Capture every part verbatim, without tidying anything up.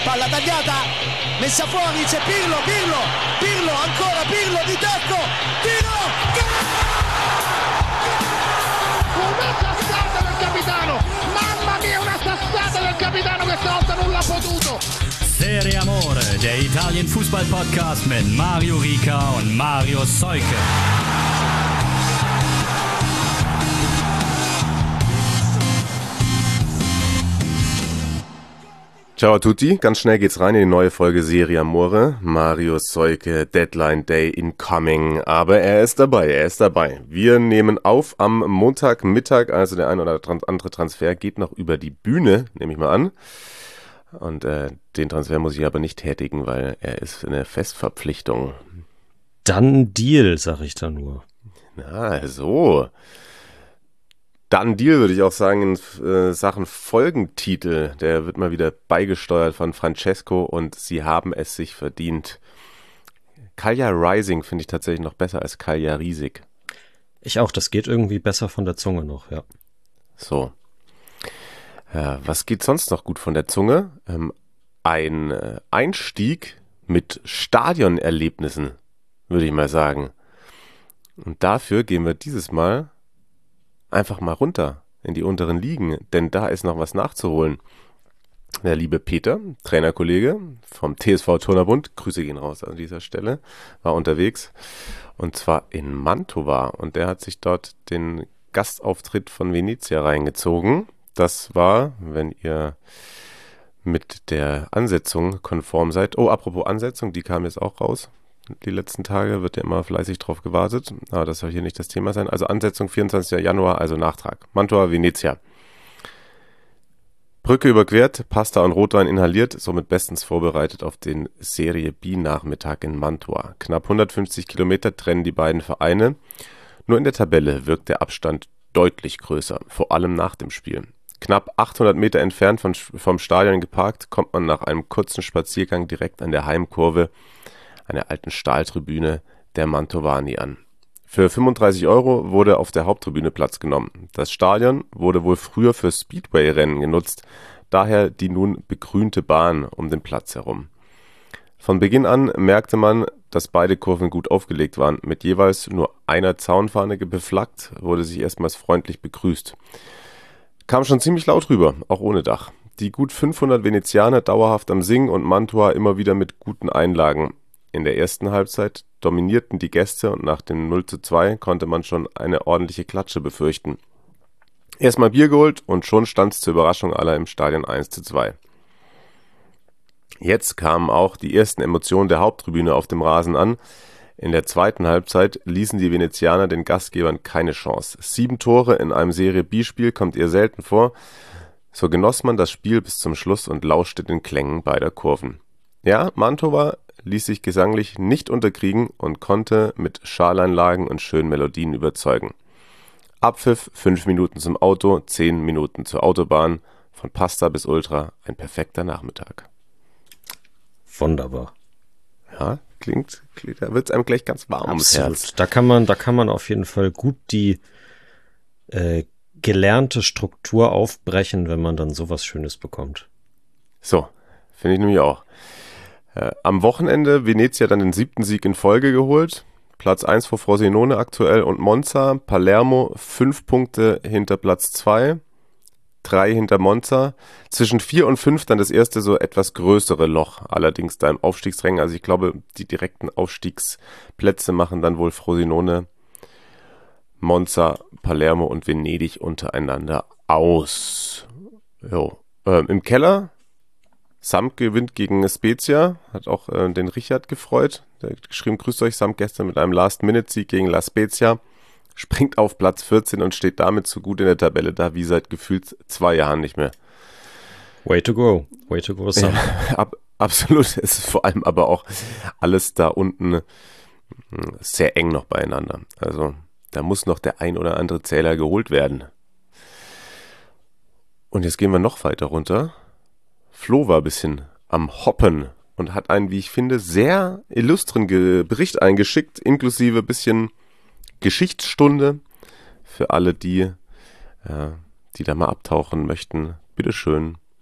palla tagliata, messa fuori, c'è Pirlo, Pirlo, Pirlo, ancora Pirlo di tacco, tiro, una sassata del capitano, mamma mia, una sassata del capitano, questa volta non l'ha potuto. Serie Amore, der Italien Fußball Podcast mit Mario Rica und Mario Seuke. Ciao a tutti, ganz schnell geht's rein in die neue Folge Serie Amore. Mario Seuke, Deadline Day incoming, aber er ist dabei, er ist dabei. Wir nehmen auf am Montagmittag, also der ein oder andere Transfer geht noch über die Bühne, nehme ich mal an. Und äh, den Transfer muss ich aber nicht tätigen, weil er ist eine Festverpflichtung. Dann Deal, sag ich da nur. Na, so. Dann Deal, würde ich auch sagen, in äh, Sachen Folgentitel. Der wird mal wieder beigesteuert von Francesco und sie haben es sich verdient. Cagliari Rising finde ich tatsächlich noch besser als Cagliari Riesig. Ich auch, das geht irgendwie besser von der Zunge noch, ja. So. Ja, was geht sonst noch gut von der Zunge? Ähm, ein äh, Einstieg mit Stadionerlebnissen, würde ich mal sagen. Und dafür gehen wir dieses Mal einfach mal runter in die unteren Ligen, denn da ist noch was nachzuholen. Der liebe Peter, Trainerkollege vom T S V Turnerbund, Grüße gehen raus an dieser Stelle, war unterwegs und zwar in Mantova und der hat sich dort den Gastauftritt von Venezia reingezogen. Das war, wenn ihr mit der Ansetzung konform seid. Oh, apropos Ansetzung, die kam jetzt auch raus. Die letzten Tage wird ja immer fleißig drauf gewartet. Aber das soll hier nicht das Thema sein. Also Ansetzung vierundzwanzigster Januar, also Nachtrag. Mantova, Venezia. Brücke überquert, Pasta und Rotwein inhaliert, somit bestens vorbereitet auf den Serie B-Nachmittag in Mantova. Knapp hundertfünfzig Kilometer trennen die beiden Vereine. Nur in der Tabelle wirkt der Abstand deutlich größer, vor allem nach dem Spiel. Knapp achthundert Meter entfernt von, vom Stadion geparkt, kommt man nach einem kurzen Spaziergang direkt an der Heimkurve, einer alten Stahltribüne der Mantovani an. Für fünfunddreißig Euro wurde auf der Haupttribüne Platz genommen. Das Stadion wurde wohl früher für Speedway-Rennen genutzt, daher die nun begrünte Bahn um den Platz herum. Von Beginn an merkte man, dass beide Kurven gut aufgelegt waren. Mit jeweils nur einer Zaunfahne beflaggt, wurde sich erstmals freundlich begrüßt. Kam schon ziemlich laut rüber, auch ohne Dach. Die gut fünfhundert Venezianer dauerhaft am Singen und Mantova immer wieder mit guten Einlagen. In der ersten Halbzeit dominierten die Gäste und nach dem null zu zwei konnte man schon eine ordentliche Klatsche befürchten. Erstmal Bier geholt und schon stand es zur Überraschung aller im Stadion eins zu zwei. Jetzt kamen auch die ersten Emotionen der Haupttribüne auf dem Rasen an. In der zweiten Halbzeit ließen die Venezianer den Gastgebern keine Chance. Sieben Tore in einem Serie B-Spiel kommt eher selten vor. So genoss man das Spiel bis zum Schluss und lauschte den Klängen beider Kurven. Ja, Mantova ließ sich gesanglich nicht unterkriegen und konnte mit Schaleinlagen und schönen Melodien überzeugen. Abpfiff, fünf Minuten zum Auto, zehn Minuten zur Autobahn, von Pasta bis Ultra, ein perfekter Nachmittag. Wunderbar. Ja, klingt, klingt da wird es einem gleich ganz warm ums Herz. Da kann man, da kann man auf jeden Fall gut die äh, gelernte Struktur aufbrechen, wenn man dann sowas Schönes bekommt. So, finde ich nämlich auch. Äh, am Wochenende Venezia dann den siebten Sieg in Folge geholt. Platz eins vor Frosinone aktuell und Monza. Palermo fünf Punkte hinter Platz zwei. Drei hinter Monza. Zwischen vier und fünf dann das erste so etwas größere Loch. Allerdings da im Aufstiegsrängen. Also ich glaube, die direkten Aufstiegsplätze machen dann wohl Frosinone, Monza, Palermo und Venedig untereinander aus. Jo. Ähm, Im Keller, Samp gewinnt gegen Spezia. Hat auch äh, den Richard gefreut. Der hat geschrieben, grüßt euch, Samp gestern mit einem Last-Minute-Sieg gegen La Spezia. Springt auf Platz vierzehn und steht damit so gut in der Tabelle da wie seit gefühlt zwei Jahren nicht mehr. Way to go. Way to go, Sam. Ja, ab, absolut. Es ist vor allem aber auch alles da unten sehr eng noch beieinander. Also da muss noch der ein oder andere Zähler geholt werden. Und jetzt gehen wir noch weiter runter. Flo war ein bisschen am Hoppen und hat einen, wie ich finde, sehr illustren Ge- Bericht eingeschickt, inklusive ein bisschen Geschichtsstunde für alle, die, äh, die da mal abtauchen möchten. Bitteschön.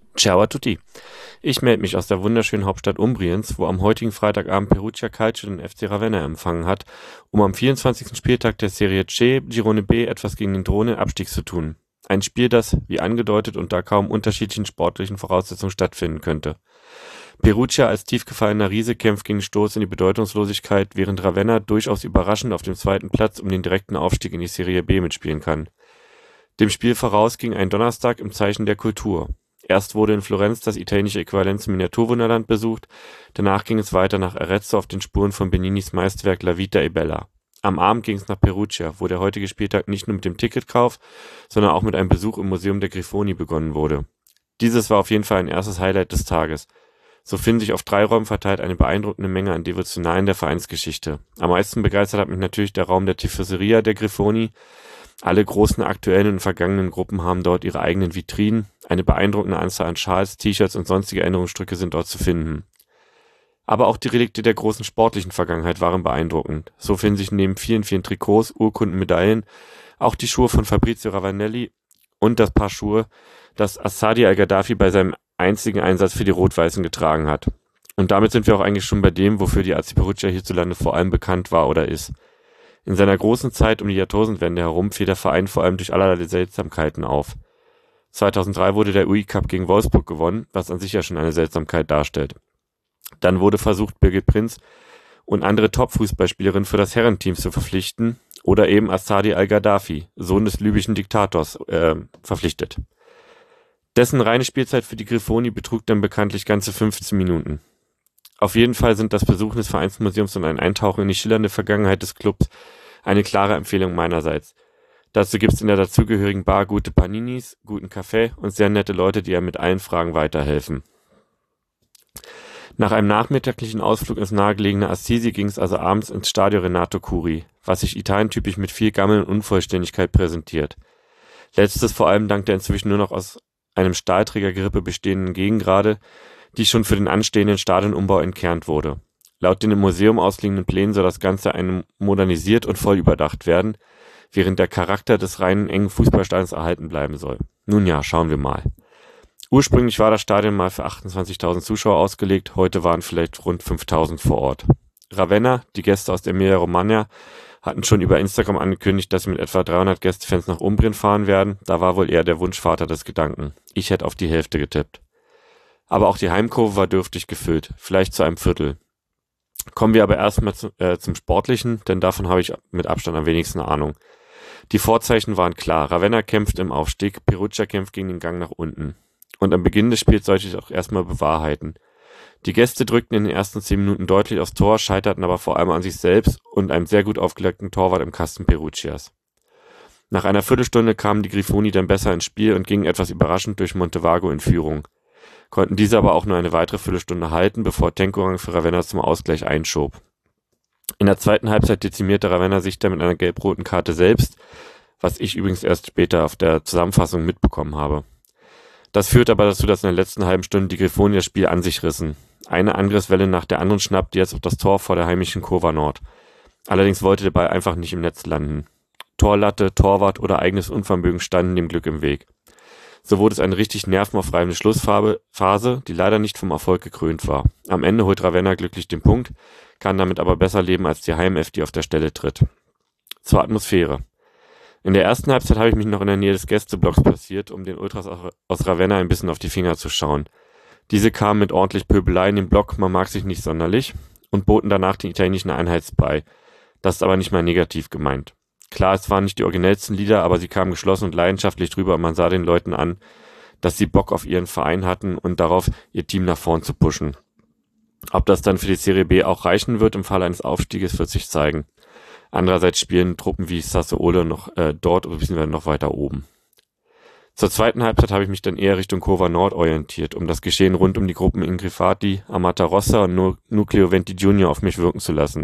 Ciao a tutti. Ich melde mich aus der wunderschönen Hauptstadt Umbriens, wo am heutigen Freitagabend Perugia Calcio den F C Ravenna empfangen hat, um am vierundzwanzigsten Spieltag der Serie C, Girone B, etwas gegen den drohenden Abstieg zu tun. Ein Spiel, das, wie angedeutet, unter kaum unterschiedlichen sportlichen Voraussetzungen stattfinden könnte. Perugia als tiefgefallener Riese kämpft gegen den Stoß in die Bedeutungslosigkeit, während Ravenna durchaus überraschend auf dem zweiten Platz um den direkten Aufstieg in die Serie B mitspielen kann. Dem Spiel voraus ging ein Donnerstag im Zeichen der Kultur. Erst wurde in Florenz das italienische Äquivalent zum Miniaturwunderland besucht, danach ging es weiter nach Arezzo auf den Spuren von Beninis Meisterwerk La Vita e Bella. Am Abend ging es nach Perugia, wo der heutige Spieltag nicht nur mit dem Ticketkauf, sondern auch mit einem Besuch im Museum der Grifoni begonnen wurde. Dieses war auf jeden Fall ein erstes Highlight des Tages. So finden sich auf drei Räumen verteilt eine beeindruckende Menge an Devotionalien der Vereinsgeschichte. Am meisten begeistert hat mich natürlich der Raum der Tifoseria der Grifoni. Alle großen aktuellen und vergangenen Gruppen haben dort ihre eigenen Vitrinen. Eine beeindruckende Anzahl an Schals, T-Shirts und sonstige Erinnerungsstücke sind dort zu finden. Aber auch die Relikte der großen sportlichen Vergangenheit waren beeindruckend. So finden sich neben vielen, vielen Trikots, Urkunden, Medaillen auch die Schuhe von Fabrizio Ravanelli und das Paar Schuhe, das Asadi Al-Gaddafi bei seinem einzigen Einsatz für die Rot-Weißen getragen hat. Und damit sind wir auch eigentlich schon bei dem, wofür die A C Perugia hierzulande vor allem bekannt war oder ist. In seiner großen Zeit um die Jahrtausendwende herum fiel der Verein vor allem durch allerlei Seltsamkeiten auf. zweitausenddrei wurde der U E Cup gegen Wolfsburg gewonnen, was an sich ja schon eine Seltsamkeit darstellt. Dann wurde versucht, Birgit Prinz und andere Top-Fußballspielerinnen für das Herrenteam zu verpflichten oder eben Asadi Al-Gaddafi, Sohn des libyschen Diktators, äh, verpflichtet. Dessen reine Spielzeit für die Grifoni betrug dann bekanntlich ganze fünfzehn Minuten. Auf jeden Fall sind das Besuchen des Vereinsmuseums und ein Eintauchen in die schillernde Vergangenheit des Clubs eine klare Empfehlung meinerseits. Dazu gibt's in der dazugehörigen Bar gute Paninis, guten Kaffee und sehr nette Leute, die einem mit allen Fragen weiterhelfen. Nach einem nachmittaglichen Ausflug ins nahegelegene Assisi ging es also abends ins Stadio Renato Curi, was sich italientypisch mit viel Gammel und Unvollständigkeit präsentiert. Letztes vor allem dank der inzwischen nur noch aus einem Stahlträgergerippe bestehenden Gegengrade, die schon für den anstehenden Stadionumbau entkernt wurde. Laut den im Museum ausliegenden Plänen soll das Ganze einem modernisiert und voll überdacht werden, während der Charakter des reinen engen Fußballstadions erhalten bleiben soll. Nun ja, schauen wir mal. Ursprünglich war das Stadion mal für achtundzwanzigtausend Zuschauer ausgelegt, heute waren vielleicht rund fünftausend vor Ort. Ravenna, die Gäste aus der Emilia-Romagna, hatten schon über Instagram angekündigt, dass sie mit etwa dreihundert Gästefans nach Umbrien fahren werden. Da war wohl eher der Wunschvater des Gedanken. Ich hätte auf die Hälfte getippt. Aber auch die Heimkurve war dürftig gefüllt, vielleicht zu einem Viertel. Kommen wir aber erstmal zu, äh, zum Sportlichen, denn davon habe ich mit Abstand am wenigsten Ahnung. Die Vorzeichen waren klar. Ravenna kämpft im Aufstieg, Perugia kämpft gegen den Gang nach unten. Und am Beginn des Spiels sollte ich auch erstmal bewahrheiten. Die Gäste drückten in den ersten zehn Minuten deutlich aufs Tor, scheiterten aber vor allem an sich selbst und einem sehr gut aufgelegten Torwart im Kasten Perugias. Nach einer Viertelstunde kamen die Grifoni dann besser ins Spiel und gingen etwas überraschend durch Montevago in Führung. Konnten diese aber auch nur eine weitere Viertelstunde halten, bevor Tenkorang für Ravenna zum Ausgleich einschob. In der zweiten Halbzeit dezimierte Ravenna sich dann mit einer gelb-roten Karte selbst, was ich übrigens erst später auf der Zusammenfassung mitbekommen habe. Das führte aber dazu, dass in der letzten halben Stunde die Grifoni das Spiel an sich rissen. Eine Angriffswelle nach der anderen schnappte jetzt auf das Tor vor der heimischen Kurva Nord. Allerdings wollte der Ball einfach nicht im Netz landen. Torlatte, Torwart oder eigenes Unvermögen standen dem Glück im Weg. So wurde es eine richtig nervenaufreibende Schlussphase, die leider nicht vom Erfolg gekrönt war. Am Ende holt Ravenna glücklich den Punkt, kann damit aber besser leben als die Heim-F, die auf der Stelle tritt. Zur Atmosphäre. In der ersten Halbzeit habe ich mich noch in der Nähe des Gästeblocks platziert, um den Ultras aus Ravenna ein bisschen auf die Finger zu schauen. Diese kamen mit ordentlich Pöbelei in den Block, man mag sich nicht sonderlich, und boten danach den italienischen Einheitsbrei. Das ist aber nicht mal negativ gemeint. Klar, es waren nicht die originellsten Lieder, aber sie kamen geschlossen und leidenschaftlich drüber und man sah den Leuten an, dass sie Bock auf ihren Verein hatten und darauf, ihr Team nach vorn zu pushen. Ob das dann für die Serie B auch reichen wird im Fall eines Aufstieges, wird sich zeigen. Andererseits spielen Truppen wie Sassuolo noch äh, dort oder beziehungsweise noch weiter oben. Zur zweiten Halbzeit habe ich mich dann eher Richtung Kurva Nord orientiert, um das Geschehen rund um die Gruppen Ingrifati, Amaterossa und Nucleo Venti Junior auf mich wirken zu lassen.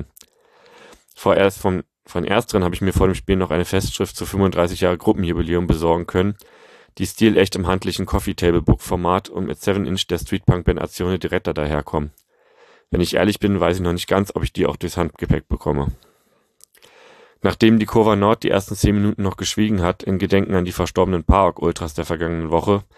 Vorerst vom Von ersteren habe ich mir vor dem Spiel noch eine Festschrift zu fünfunddreißig Jahre Gruppenjubiläum besorgen können, die stilecht im handlichen Coffee-Table-Book-Format und mit seven Inch der Streetpunk-Band Azione Diretta daherkommen. Wenn ich ehrlich bin, weiß ich noch nicht ganz, ob ich die auch durchs Handgepäck bekomme. Nachdem die Kurva Nord die ersten zehn Minuten noch geschwiegen hat, in Gedenken an die verstorbenen P A O K-Ultras der vergangenen Woche,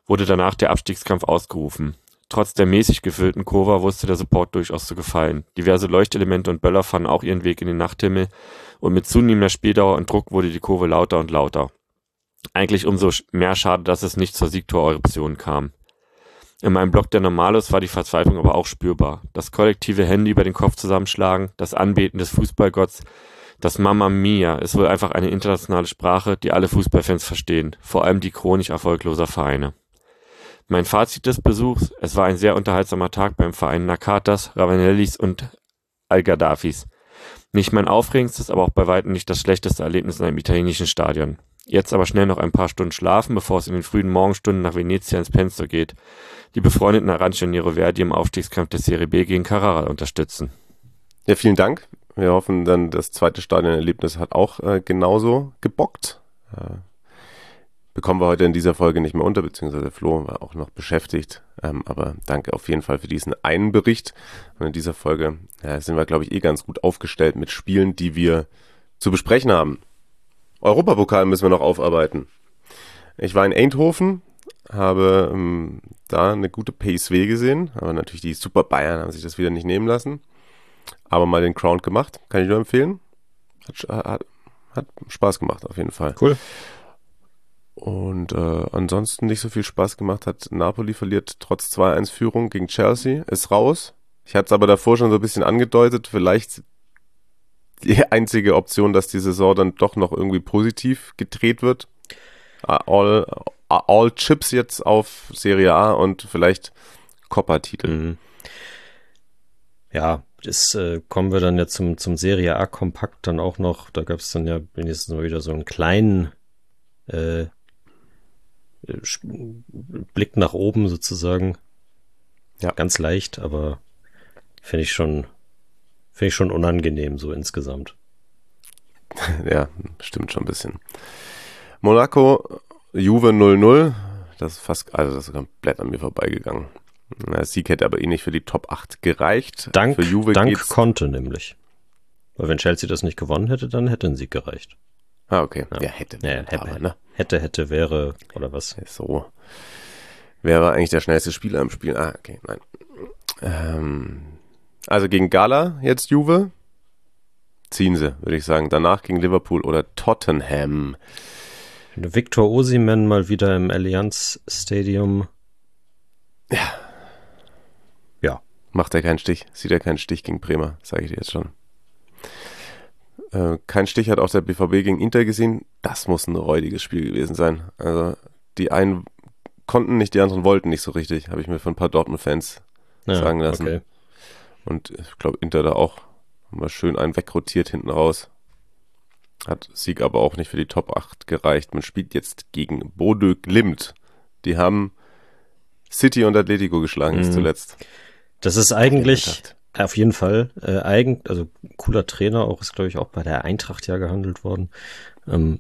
wurde danach der Abstiegskampf ausgerufen. Trotz der mäßig gefüllten Kurve wusste der Support durchaus zu gefallen. Diverse Leuchtelemente und Böller fanden auch ihren Weg in den Nachthimmel und mit zunehmender Spieldauer und Druck wurde die Kurve lauter und lauter. Eigentlich umso mehr schade, dass es nicht zur Siegtoreruption kam. In meinem Blog der Normalos war die Verzweiflung aber auch spürbar. Das kollektive Hände über den Kopf zusammenschlagen, das Anbeten des Fußballgotts, das Mamma Mia ist wohl einfach eine internationale Sprache, die alle Fußballfans verstehen, vor allem die chronisch erfolgloser Vereine. Mein Fazit des Besuchs: Es war ein sehr unterhaltsamer Tag beim Verein Nakatas, Ravanellis und Al-Gaddafis. Nicht mein aufregendstes, aber auch bei weitem nicht das schlechteste Erlebnis in einem italienischen Stadion. Jetzt aber schnell noch ein paar Stunden schlafen, bevor es in den frühen Morgenstunden nach Venezia ins Penso geht. Die befreundeten Arancio Nero Verdi im Aufstiegskampf der Serie B gegen Carrara unterstützen. Ja, vielen Dank. Wir hoffen dann, das zweite Stadionerlebnis hat auch äh, genauso gebockt. Äh, bekommen wir heute in dieser Folge nicht mehr unter, beziehungsweise Flo war auch noch beschäftigt. Ähm, aber danke auf jeden Fall für diesen einen Bericht. Und in dieser Folge ja, sind wir, glaube ich, eh ganz gut aufgestellt mit Spielen, die wir zu besprechen haben. Europapokal müssen wir noch aufarbeiten. Ich war in Eindhoven, habe ähm, da eine gute P S V gesehen, aber natürlich die Super Bayern haben sich das wieder nicht nehmen lassen. Aber mal den Crown gemacht, kann ich nur empfehlen. Hat, hat, hat Spaß gemacht auf jeden Fall. Cool. Und äh, ansonsten nicht so viel Spaß gemacht hat. Napoli verliert trotz zwei eins Führung gegen Chelsea, ist raus. Ich hatte es aber davor schon so ein bisschen angedeutet, vielleicht die einzige Option, dass die Saison dann doch noch irgendwie positiv gedreht wird. All, all Chips jetzt auf Serie A und vielleicht Coppa-Titel. Mhm. Ja, das äh, kommen wir dann ja zum, zum Serie A-Kompakt dann auch noch. Da gab es dann ja wenigstens mal wieder so einen kleinen äh, Blick nach oben sozusagen. Ja. Ganz leicht, aber finde ich schon finde ich schon unangenehm so insgesamt. Ja, stimmt schon ein bisschen. Monaco, Juve null null. Das ist fast, also das ist komplett an mir vorbeigegangen. Der Sieg hätte aber eh nicht für die Top acht gereicht. Dank, für Juve Dank geht's. konnte nämlich. Weil wenn Chelsea das nicht gewonnen hätte, dann hätte ein Sieg gereicht. Ah, okay. Ja, Ja. hätte. Ja, hätte, aber, ne? hätte, hätte, wäre, oder was? So. Wer war eigentlich der schnellste Spieler im Spiel? Ah, okay, nein. Ähm, also gegen Gala jetzt Juve. Ziehen sie, würde ich sagen. Danach gegen Liverpool oder Tottenham. Victor Osimhen mal wieder im Allianz Stadium. Ja. Ja. Macht er keinen Stich. Sieht er keinen Stich gegen Bremer, sage ich dir jetzt schon. Äh, kein Stich hat auch der B V B gegen Inter gesehen. Das muss ein räudiges Spiel gewesen sein. Also die einen konnten nicht, die anderen wollten nicht so richtig. Habe ich mir von ein paar Dortmund-Fans Ja, sagen lassen. okay. Und ich glaube, Inter da auch mal schön einen wegrotiert hinten raus. Hat Sieg aber auch nicht für die Top acht gereicht. Man spielt jetzt gegen Bodø Glimt. Die haben City und Atletico geschlagen, ist Mhm. zuletzt. Das ist eigentlich Eintracht. auf jeden Fall äh, eigen, also cooler Trainer auch, ist glaube ich auch bei der Eintracht ja gehandelt worden. Ähm,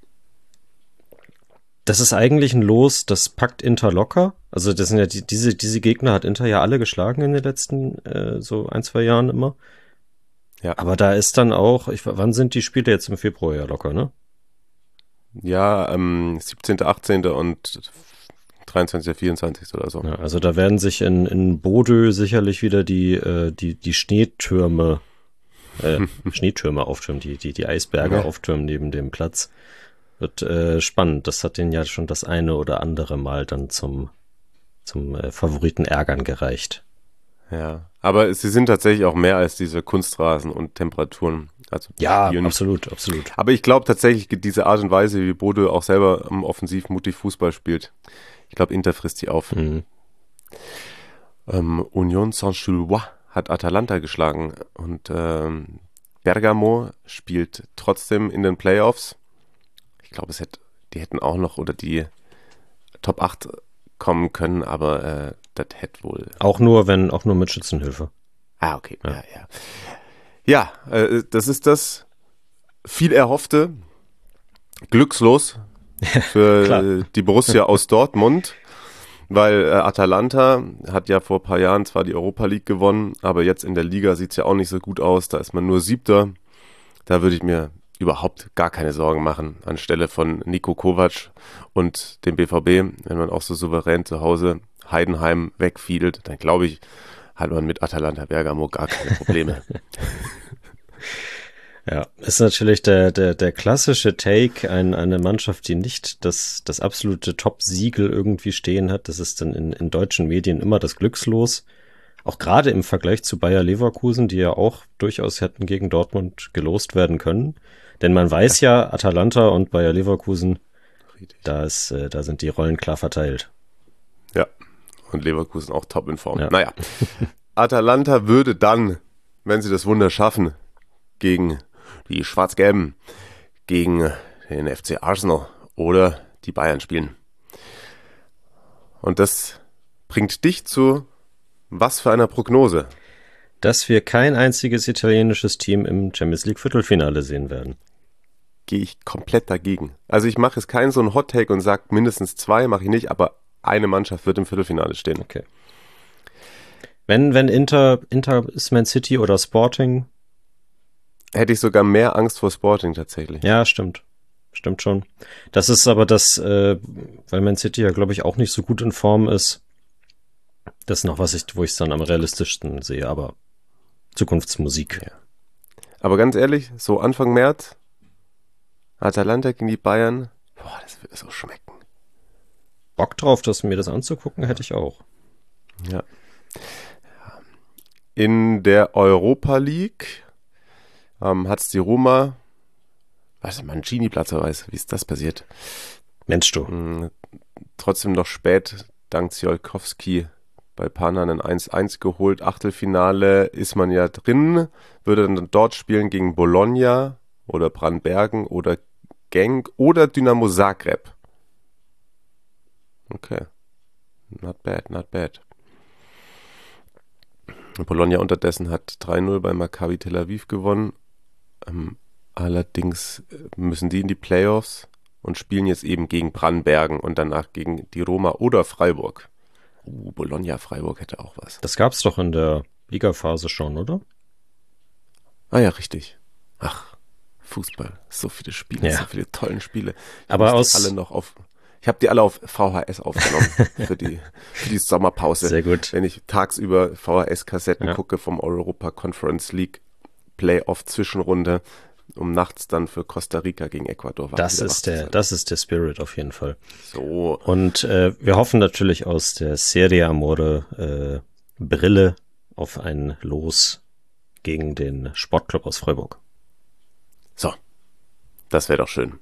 das ist eigentlich ein Los, das packt Inter locker. Also das sind ja die, diese diese Gegner hat Inter ja alle geschlagen in den letzten äh, so ein, zwei Jahren immer. Ja. Aber da ist dann auch, ich, wann sind die Spiele jetzt im Februar ja locker, ne? Ja, ähm, siebzehnten, achtzehnten und dreiundzwanzigsten, vierundzwanzigsten oder so. Ja, also da werden sich in, in Bodø sicherlich wieder die, äh, die, die Schneetürme, äh, Schneetürme auftürmen, die, die, die Eisberge Ja. auftürmen neben dem Platz. Wird äh, spannend. Das hat denen ja schon das eine oder andere Mal dann zum, zum äh, Favoriten ärgern gereicht. Ja, aber sie sind tatsächlich auch mehr als diese Kunstrasen und Temperaturen. Also Ja, spielen. absolut, absolut. Aber ich glaube tatsächlich, diese Art und Weise, wie Bodø auch selber um, offensiv mutig Fußball spielt, ich glaube, Inter frisst die auf. Mhm. Ähm, Union Saint-Gilloise hat Atalanta geschlagen und ähm, Bergamo spielt trotzdem in den Playoffs. Ich glaube, es hätte, die hätten auch noch oder die Top acht kommen können, aber äh, das hätte wohl... Auch nur, wenn, auch nur mit Schützenhilfe. Ah, okay. Ja. Ja, ja. Ja, äh, das ist das viel erhoffte Glückslos für Klar. äh, die Borussia aus Dortmund, weil äh, Atalanta hat ja vor ein paar Jahren zwar die Europa League gewonnen, aber jetzt in der Liga sieht es ja auch nicht so gut aus. Da ist man nur Siebter. Da würde ich mir überhaupt gar keine Sorgen machen anstelle von Niko Kovac und dem B V B. Wenn man auch so souverän zu Hause Heidenheim wegfiedelt, dann glaube ich, hat man mit Atalanta Bergamo gar keine Probleme. Ja, ist natürlich der, der, der klassische Take, ein, eine Mannschaft, die nicht das, das absolute Top-Siegel irgendwie stehen hat. Das ist dann in, in deutschen Medien immer das Glückslos. Auch gerade im Vergleich zu Bayer Leverkusen, die ja auch durchaus hätten gegen Dortmund gelost werden können. Denn man weiß ja, Atalanta und Bayer Leverkusen, da, ist, äh, da sind die Rollen klar verteilt. Ja, und Leverkusen auch top in Form. Ja. Naja, Atalanta würde dann, wenn sie das Wunder schaffen, gegen die Schwarz-Gelben, gegen den F C Arsenal oder die Bayern spielen. Und das bringt dich zu was für einer Prognose? Dass wir kein einziges italienisches Team im Champions League Viertelfinale sehen werden. Gehe ich komplett dagegen. Also ich mache jetzt keinen so einen Hot-Take und sage mindestens zwei, mache ich nicht, aber eine Mannschaft wird im Viertelfinale stehen. Okay. Wenn, wenn Inter, Inter ist Man City oder Sporting? Hätte ich sogar mehr Angst vor Sporting tatsächlich. Ja, stimmt. Stimmt schon. Das ist aber das, äh, weil Man City ja, glaube ich, auch nicht so gut in Form ist. Das ist noch was, ich, wo ich es dann am realistischsten sehe, aber Zukunftsmusik. Ja. Aber ganz ehrlich, so Anfang März, Atalanta gegen die Bayern, boah, das würde so schmecken. Bock drauf, das, mir das anzugucken, hätte ich auch. Ja. In der Europa League ähm, hat es die Roma, was ist Mancini-Platz, weiß, wie ist das passiert? Mensch, du. Mhm, trotzdem noch spät, dank Ziolkowski bei Pana ein eins eins geholt. Achtelfinale ist man ja drin, würde dann dort spielen gegen Bologna oder Brandbergen oder Genk oder Dynamo Zagreb. Okay. Not bad, not bad. Bologna unterdessen hat drei null bei Maccabi Tel Aviv gewonnen. Ähm, allerdings müssen die in die Playoffs und spielen jetzt eben gegen Brandbergen und danach gegen die Roma oder Freiburg. Uh, Bologna, Freiburg hätte auch was. Das gab's doch in der Ligaphase schon, oder? Ah ja, richtig. Ach, Fußball. So viele Spiele, Ja. so viele tolle Spiele. Ich Aber muss die aus- alle noch auf. Ich habe die alle auf V H S aufgenommen für die, für die Sommerpause. Sehr gut. Wenn ich tagsüber V H S-Kassetten Ja. gucke vom Europa Conference League Playoff-Zwischenrunde, um nachts dann für Costa Rica gegen Ecuador wach Das wieder wach ist zu der, sein. das ist der Spirit auf jeden Fall. So, Und äh, wir hoffen natürlich aus der Serie Amore äh, Brille auf ein Los gegen den Sportclub aus Freiburg. so. Das wäre doch schön.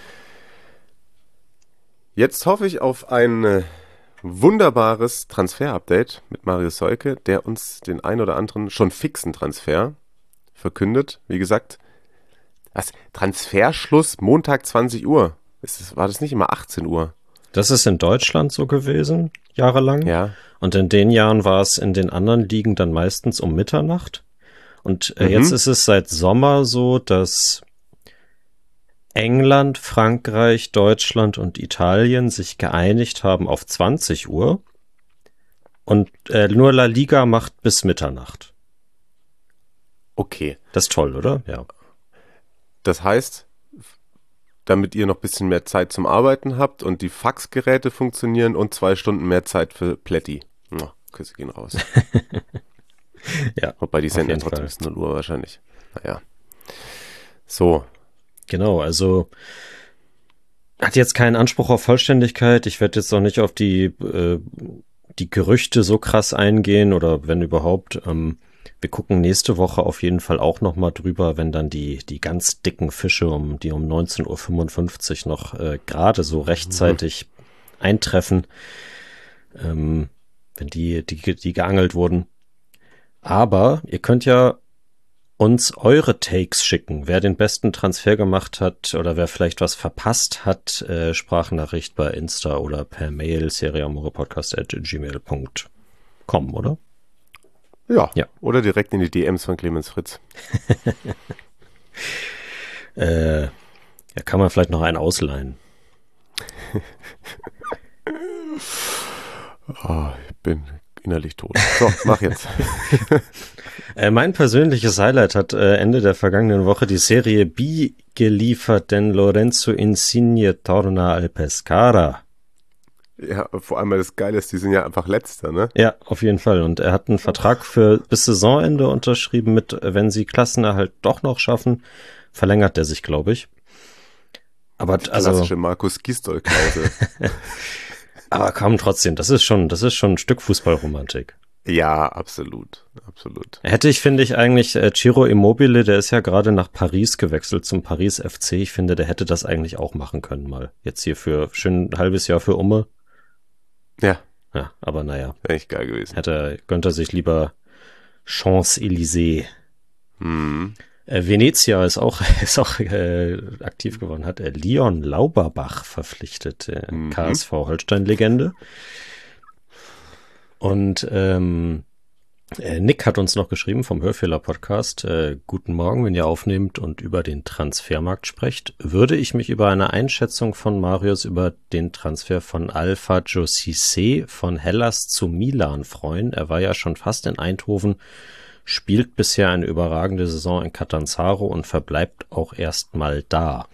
Jetzt hoffe ich auf ein äh, wunderbares Transfer-Update mit Marius Seuke, der uns den ein oder anderen schon fixen Transfer verkündet. Wie gesagt, was? Transferschluss Montag zwanzig Uhr. Ist das, war das nicht immer achtzehn Uhr? Das ist in Deutschland so gewesen, jahrelang. Ja. Und in den Jahren war es in den anderen Ligen dann meistens um Mitternacht. Und äh, Mhm. jetzt ist es seit Sommer so, dass England, Frankreich, Deutschland und Italien sich geeinigt haben auf zwanzig Uhr. Und äh, nur La Liga macht bis Mitternacht. Okay. Das ist toll, oder? Ja. Das heißt, damit ihr noch ein bisschen mehr Zeit zum Arbeiten habt und die Faxgeräte funktionieren und zwei Stunden mehr Zeit für Plätti. Mua, Küsse gehen raus. Ja, Wobei die auf senden ja jeden trotzdem Fall. bis null Uhr wahrscheinlich. Naja. So. Genau, also hat jetzt keinen Anspruch auf Vollständigkeit. Ich werde jetzt noch nicht auf die, äh, die Gerüchte so krass eingehen oder wenn überhaupt. Ähm, wir gucken nächste Woche auf jeden Fall auch nochmal drüber, wenn dann die, die ganz dicken Fische, um die um neunzehn Uhr fünfundfünfzig noch äh, gerade so rechtzeitig eintreffen, ähm, wenn die, die, die geangelt wurden. Aber ihr könnt ja uns eure Takes schicken, wer den besten Transfer gemacht hat oder wer vielleicht was verpasst hat, äh, Sprachnachricht bei Insta oder per Mail serieamorepodcast at gmail punkt com, oder? Ja. Ja. Oder direkt in die D Ms von Clemens Fritz. Äh, ja, kann man vielleicht noch einen ausleihen. Oh, ich bin innerlich tot. So, mach jetzt. Äh, mein persönliches Highlight hat äh, Ende der vergangenen Woche die Serie B geliefert, denn Lorenzo Insigne torna al Pescara. Ja, vor allem, weil das Geile ist, die sind ja einfach Letzter, ne? Ja, auf jeden Fall. Und er hat einen Vertrag für bis Saisonende unterschrieben mit, wenn sie Klassenerhalt doch noch schaffen, verlängert er sich, glaube ich. Aber Die also, klassische Markus Gisdol-Klausel. aber komm, trotzdem, das ist schon, das ist schon ein Stück Fußballromantik. Ja, absolut, absolut. Hätte ich, finde ich, eigentlich äh, Ciro Immobile, der ist ja gerade nach Paris gewechselt, zum Paris F C. Ich finde, der hätte das eigentlich auch machen können, mal. Jetzt hier für schön ein halbes Jahr für Umme. Ja. Ja, aber naja. Wäre echt geil gewesen. Hätte, gönnt er sich lieber Champs-Élysées. Hm. Äh, Venezia ist auch, ist auch äh, aktiv geworden, hat er Leon Lauberbach verpflichtet, äh, Mhm. K S V Holstein-Legende. Und ähm, äh, Nick hat uns noch geschrieben vom Hörfehler-Podcast, äh, guten Morgen, wenn ihr aufnehmt und über den Transfermarkt sprecht, würde ich mich über eine Einschätzung von Marius über den Transfer von Alpha Cissé von Hellas zu Milan freuen. Er war ja schon fast in Eindhoven, spielt bisher eine überragende Saison in Catanzaro und verbleibt auch erstmal da.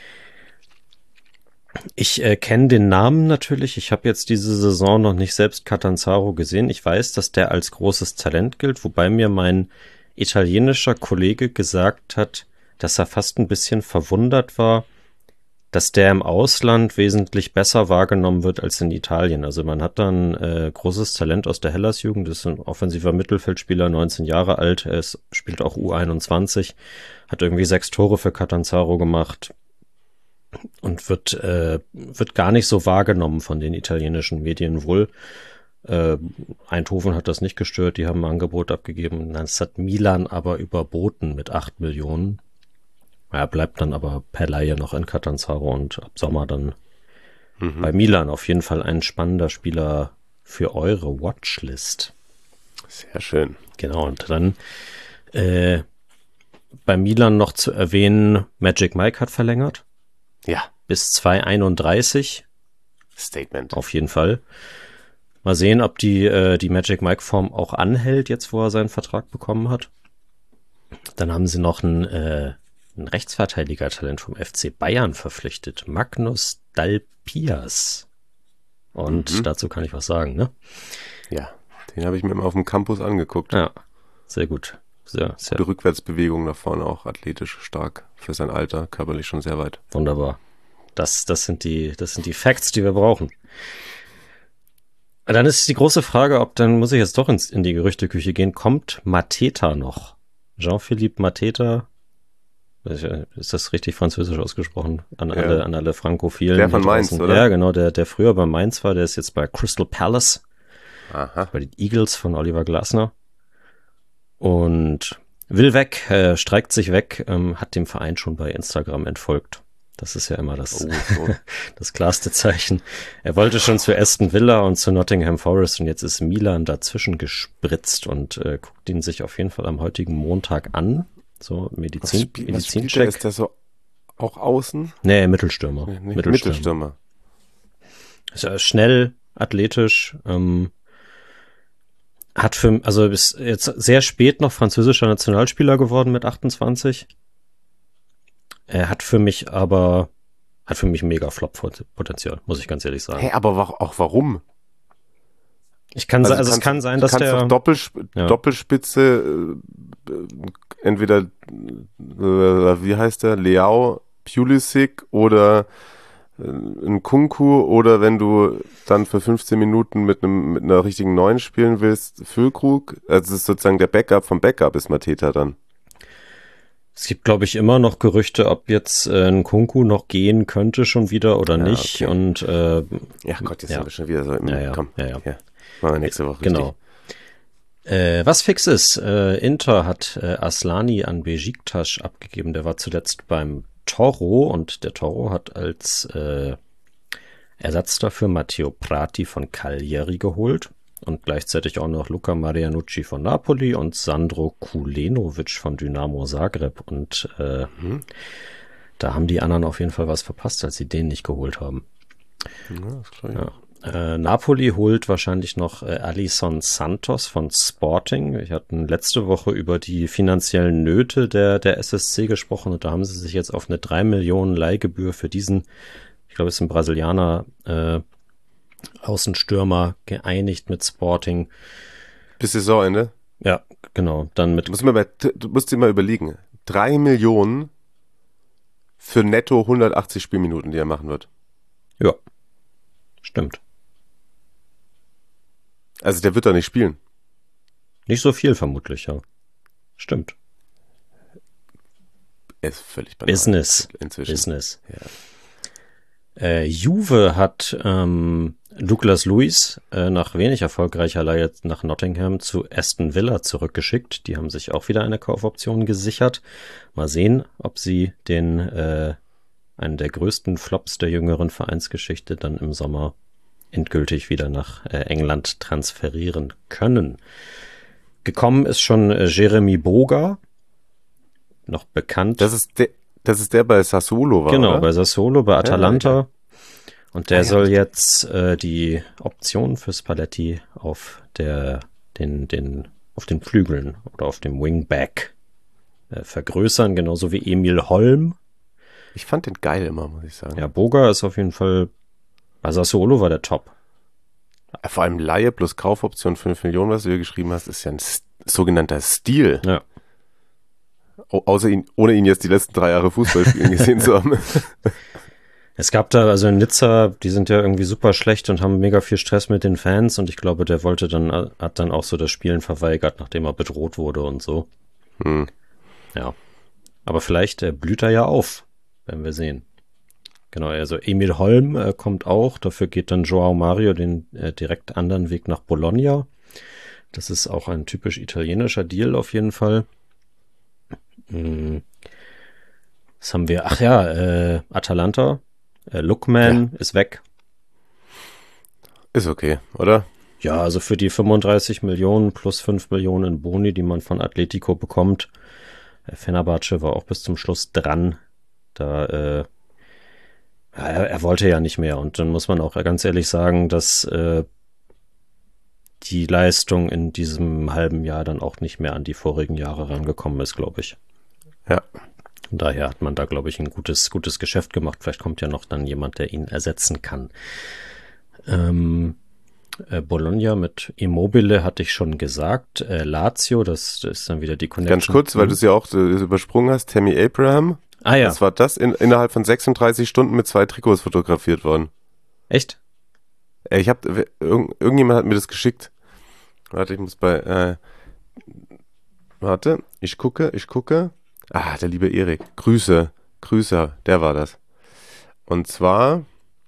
Ich äh, kenne den Namen natürlich. Ich habe jetzt diese Saison noch nicht selbst Catanzaro gesehen. Ich weiß, dass der als großes Talent gilt, wobei mir mein italienischer Kollege gesagt hat, dass er fast ein bisschen verwundert war, dass der im Ausland wesentlich besser wahrgenommen wird als in Italien. Also man hat da ein äh, großes Talent aus der Hellas-Jugend, das ist ein offensiver Mittelfeldspieler, neunzehn Jahre alt, er ist, spielt auch U einundzwanzig, hat irgendwie sechs Tore für Catanzaro gemacht und wird äh, wird gar nicht so wahrgenommen von den italienischen Medien wohl. Äh, Eindhoven hat das nicht gestört, die haben ein Angebot abgegeben, das hat Milan aber überboten mit acht Millionen. Er bleibt dann aber per Leihe noch in Catanzaro und ab Sommer dann mhm. bei Milan. Auf jeden Fall ein spannender Spieler für eure Watchlist. Sehr schön. Genau, und dann äh, bei Milan noch zu erwähnen, Magic Mike hat verlängert. Ja. Bis zwanzig einunddreißig. Statement. Auf jeden Fall. Mal sehen, ob die, äh, die Magic Mike Form auch anhält, jetzt wo er seinen Vertrag bekommen hat. Dann haben sie noch einen, äh, ein Rechtsverteidiger-Talent vom F C Bayern verpflichtet. Magnus Dalpias. Und Mhm. dazu kann ich was sagen, ne? Ja, den habe ich mir immer auf dem Campus angeguckt. Ja, sehr gut. Sehr, sehr Die Rückwärtsbewegung nach vorne auch athletisch stark für sein Alter, körperlich schon sehr weit. wunderbar. Das, das sind die, das sind die Facts, die wir brauchen. Dann ist die große Frage, ob, dann muss ich jetzt doch ins, in die Gerüchteküche gehen, kommt Mateta noch? Jean-Philippe Mateta, ist das richtig französisch ausgesprochen? An Ja. alle, an alle Frankophilen. Der von die Mainz, draußen- oder? Ja, genau, der, der früher bei Mainz war, der ist jetzt bei Crystal Palace, Aha. bei den Eagles von Oliver Glasner. Und will weg, äh, streikt sich weg, ähm, hat dem Verein schon bei Instagram entfolgt. Das ist ja immer das, Oh, so. das klarste Zeichen. Er wollte schon zu Aston Villa und zu Nottingham Forest und jetzt ist Milan dazwischen gespritzt und äh, guckt ihn sich auf jeden Fall am heutigen Montag an. So Was, Medizin, spiel, was spielt der? Medizincheck. Ist der so auch außen? Nee, Mittelstürmer. Nee, nicht Mittelstürmer. Mittelstürmer. Ist ja schnell, athletisch, ähm, hat für, also ist jetzt sehr spät noch französischer Nationalspieler geworden mit achtundzwanzig. Er hat für mich aber, hat für mich mega Flop-Potenzial, muss ich ganz ehrlich sagen. Hey, aber wa- auch warum? Ich kann Also sagen, also es kannst- kann sein, du dass kannst der, doch Doppelsp Ja. Doppelspitze, äh, äh, entweder, äh, wie heißt der, Leao, Pulisic oder äh, ein Kunku, oder wenn du dann für fünfzehn Minuten mit einem mit einer richtigen Neun spielen willst, Füllkrug. Also das ist sozusagen der Backup vom Backup ist Mateta dann. es gibt, glaube ich, immer noch Gerüchte, ob jetzt äh, ein Kunku noch gehen könnte schon wieder oder Ja, nicht. okay. Und äh, Ja Gott, jetzt Ja. sind wir schon wieder so im, Ja, ja. komm, Ja, ja. hier, machen wir nächste Woche genau. Äh, was fix ist, äh, Inter hat äh, Aslani an Besiktas abgegeben. Der war zuletzt beim Toro und der Toro hat als äh, Ersatz dafür Matteo Prati von Cagliari geholt und gleichzeitig auch noch Luca Marianucci von Napoli und Sandro Kulenovic von Dynamo Zagreb. Und äh, Mhm. da haben die anderen auf jeden Fall was verpasst, als sie den nicht geholt haben. richtig. Ja, das glaub ich Ja. auch. Äh, Napoli holt wahrscheinlich noch äh, Alisson Santos von Sporting. Wir hatten letzte Woche über die finanziellen Nöte der, der S S C gesprochen und da haben sie sich jetzt auf eine drei Millionen Leihgebühr für diesen, ich glaube, es ist ein Brasilianer äh, Außenstürmer geeinigt mit Sporting. Bis Saisonende? Ja, genau. Dann mit. Du musst, mal, du musst dir mal überlegen. Drei Millionen für netto hundertachtzig Spielminuten, die er machen wird. Ja, stimmt. Also der wird da nicht spielen. Nicht so viel vermutlich, ja. Stimmt. Er ist völlig banal. Business. Inzwischen. Business. Ja. Äh, Juve hat ähm, Douglas Luiz äh, nach wenig erfolgreicher Leihe nach Nottingham zu Aston Villa zurückgeschickt. Die haben sich auch wieder eine Kaufoption gesichert. Mal sehen, ob sie den äh, einen der größten Flops der jüngeren Vereinsgeschichte dann im Sommer endgültig wieder nach äh, England transferieren können. Gekommen ist schon äh, Jeremy Boga, noch bekannt. Das ist der, das ist der bei Sassuolo war, Genau, oder? bei Sassuolo, bei Atalanta. Ja, ja. Und der Ah, ja, soll richtig. jetzt äh, die Option für Spalletti auf der den den auf den Flügeln oder auf dem Wingback äh, vergrößern, genauso wie Emil Holm. Ich fand den geil immer, muss ich sagen. Ja, Boga ist auf jeden Fall, bei Sassuolo war der Top. Vor allem Laie plus Kaufoption fünf Millionen, was du hier geschrieben hast, ist ja ein S- sogenannter Stil. Ja. Au- außer ihn, ohne ihn jetzt die letzten drei Jahre Fußball spielen gesehen zu haben. Es gab da, also in Nizza, die sind ja irgendwie super schlecht und haben mega viel Stress mit den Fans und ich glaube, der wollte dann, hat dann auch so das Spielen verweigert, nachdem er bedroht wurde und so. Hm. Ja. Aber vielleicht äh, blüht er ja auf, werden wir sehen. Genau, also Emil Holm äh, kommt auch, dafür geht dann Joao Mario den äh, direkt anderen Weg nach Bologna. Das ist auch ein typisch italienischer Deal auf jeden Fall. Hm. Was haben wir? Ach ja, äh, Atalanta. Äh, Lookman ja. ist weg. Ist okay, oder? Ja, also für die fünfunddreißig Millionen plus fünf Millionen Boni, die man von Atletico bekommt. Äh, Fenerbahce war auch bis zum Schluss dran. Da, äh, er, er wollte ja nicht mehr. Und dann muss man auch ganz ehrlich sagen, dass äh, die Leistung in diesem halben Jahr dann auch nicht mehr an die vorigen Jahre rangekommen ist, glaube ich. Ja. Von daher hat man da, glaube ich, ein gutes, gutes Geschäft gemacht. Vielleicht kommt ja noch dann jemand, der ihn ersetzen kann. Ähm, äh, Bologna mit Immobile hatte ich schon gesagt. Äh, Lazio, das, das ist dann wieder die Connection. Ganz kurz, weil du es ja auch äh, übersprungen hast, Tammy Abraham. Ah ja. Was war das? In, innerhalb von sechsunddreißig Stunden mit zwei Trikots fotografiert worden. Echt? Äh, ich hab, irgend, irgendjemand hat mir das geschickt. Warte, ich muss bei, äh, warte, ich gucke, ich gucke. Ah, der liebe Erik. Grüße, Grüße, der war das. Und zwar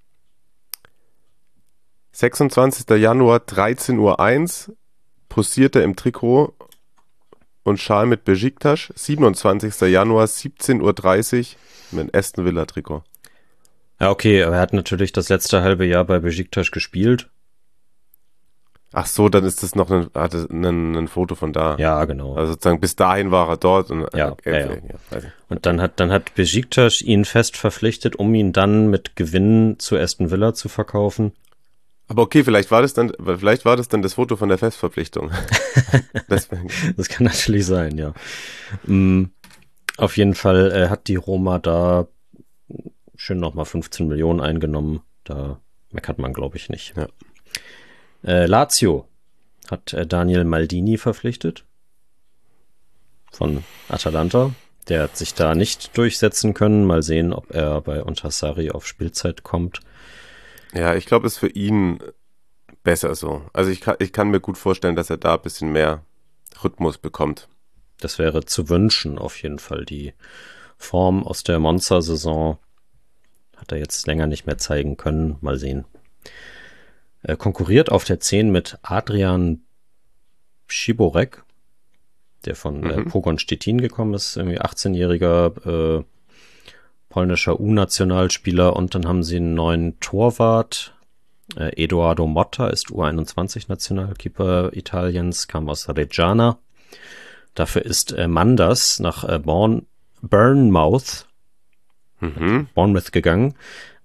sechsundzwanzigster Januar, dreizehn Uhr eins, posiert er im Trikot und Schal mit Besiktas. siebenundzwanzigster Januar, siebzehn Uhr dreißig mit einem Aston Villa Trikot. Ja, okay, aber er hat natürlich das letzte halbe Jahr bei Besiktas gespielt. Ach so, dann ist das noch ein, hatte ein, ein Foto von da. Ja, genau. Also sozusagen bis dahin war er dort. Und, Ja, äh, ja, ja. ja, weiß ich. Und dann hat, dann hat Besiktas ihn fest verpflichtet, um ihn dann mit Gewinn zu Aston Villa zu verkaufen. Aber okay, vielleicht war das dann, vielleicht war das dann das Foto von der Festverpflichtung. Deswegen. Das kann natürlich sein, ja. Mm, auf jeden Fall äh, hat die Roma da schön nochmal fünfzehn Millionen eingenommen. Da meckert man, glaube ich, nicht. Ja. Äh, Lazio hat äh, Daniel Maldini verpflichtet von Atalanta. Der hat sich da nicht durchsetzen können. Mal sehen, ob er bei Untersari auf Spielzeit kommt. Ja, ich glaube, es ist für ihn besser so. Also ich kann, ich kann mir gut vorstellen, dass er da ein bisschen mehr Rhythmus bekommt. Das wäre zu wünschen, auf jeden Fall. Die Form aus der Monza-Saison hat er jetzt länger nicht mehr zeigen können. Mal sehen. Er konkurriert auf der zehn mit Adrian Schiborek, der von mhm. äh, Pogoń Szczecin gekommen ist, irgendwie achtzehnjähriger äh, polnischer U-Nationalspieler. Und dann haben sie einen neuen Torwart. Äh, Edoardo Motta ist U einundzwanzig-Nationalkeeper Italiens, kam aus Reggiana. Dafür ist äh, Manders nach äh, Bourne, Bournemouth, Mhm. Bournemouth gegangen.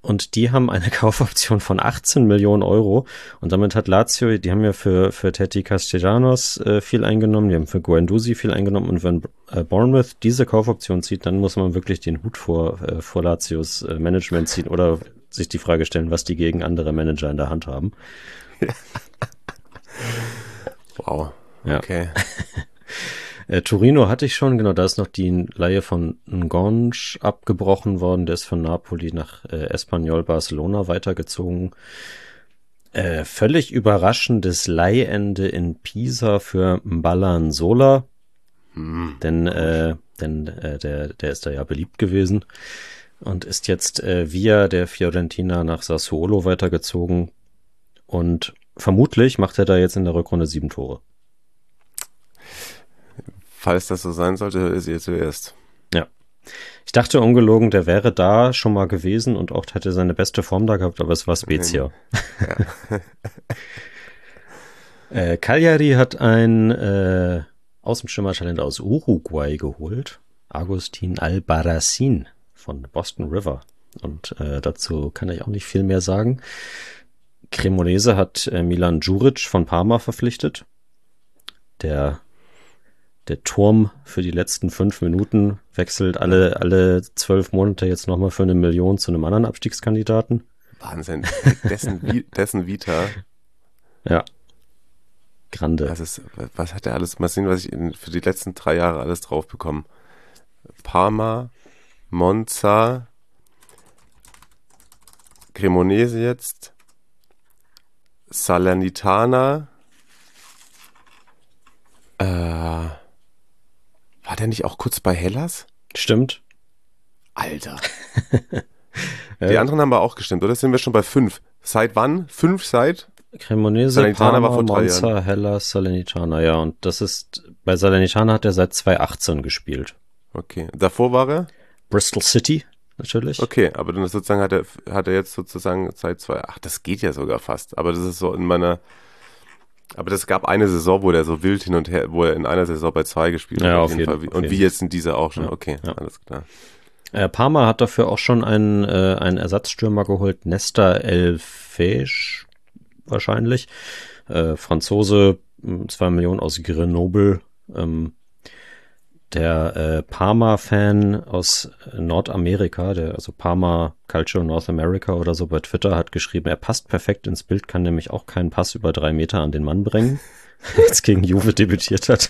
Und die haben eine Kaufoption von achtzehn Millionen Euro. Und damit hat Lazio, die haben ja für, für Teti Castellanos äh, viel eingenommen, die haben für Guendouzi viel eingenommen. Und wenn äh, Bournemouth diese Kaufoption zieht, dann muss man wirklich den Hut vor, äh, vor Lazios äh, Management ziehen oder sich die Frage stellen, was die gegen andere Manager in der Hand haben. Wow, okay. Ja. Äh, Torino hatte ich schon, genau, da ist noch die Leihe von Ngonge abgebrochen worden, der ist von Napoli nach äh, Espanyol Barcelona weitergezogen. Äh, völlig überraschendes Leihende in Pisa für Mbalan Sola, hm. denn, äh, denn äh, der, der ist da ja beliebt gewesen und ist jetzt äh, via der Fiorentina nach Sassuolo weitergezogen und vermutlich macht er da jetzt in der Rückrunde sieben Tore. Falls das so sein sollte, ist ihr zuerst. Ja. Ich dachte ungelogen, der wäre da schon mal gewesen und auch hätte seine beste Form da gehabt, aber es war Spezia. Ja. äh, Cagliari hat ein äh, Außenstürmertalent aus Uruguay geholt. Agustin Albarracin von Boston River. Und äh, dazu kann ich auch nicht viel mehr sagen. Cremonese hat äh, Milan Djuric von Parma verpflichtet. Der Der Turm für die letzten fünf Minuten wechselt alle alle zwölf Monate jetzt nochmal für eine Million zu einem anderen Abstiegskandidaten. Wahnsinn. Dessen, dessen Vita. Ja. Grande. Das ist, was hat er alles? Mal sehen, was ich in, für die letzten drei Jahre alles drauf bekomme. Parma, Monza, Cremonese jetzt, Salernitana, äh, war der nicht auch kurz bei Hellas? Stimmt. Alter. Die anderen haben wir auch gestimmt, oder? Sind wir schon bei fünf? Seit wann? Fünf seit? Cremonese, Salernitana Parma, war vor drei Monza, Jahren. Hellas, Salernitana, ja. Und das ist, bei Salernitana hat er seit zwanzig achtzehn gespielt. Okay. Davor war er? Bristol City, natürlich. Okay, aber dann sozusagen hat er, hat er jetzt sozusagen seit zwei, ach, das geht ja sogar fast. Aber das ist so in meiner, aber das gab eine Saison, wo der so wild hin und her, wo er in einer Saison bei zwei gespielt hat. Ja, auf auf jeden jeden, Fall. auf Und jeden. wie jetzt in dieser auch schon. Ja, Okay, ja. alles klar. Äh, Parma hat dafür auch schon einen, äh, einen Ersatzstürmer geholt, Nesta Elfesch wahrscheinlich. Äh, Franzose, zwei Millionen aus Grenoble. Ähm, der äh, Parma-Fan aus Nordamerika, der also Parma Calcio North America oder so bei Twitter hat geschrieben, er passt perfekt ins Bild, kann nämlich auch keinen Pass über drei Meter an den Mann bringen. Jetzt gegen Juve debütiert hat.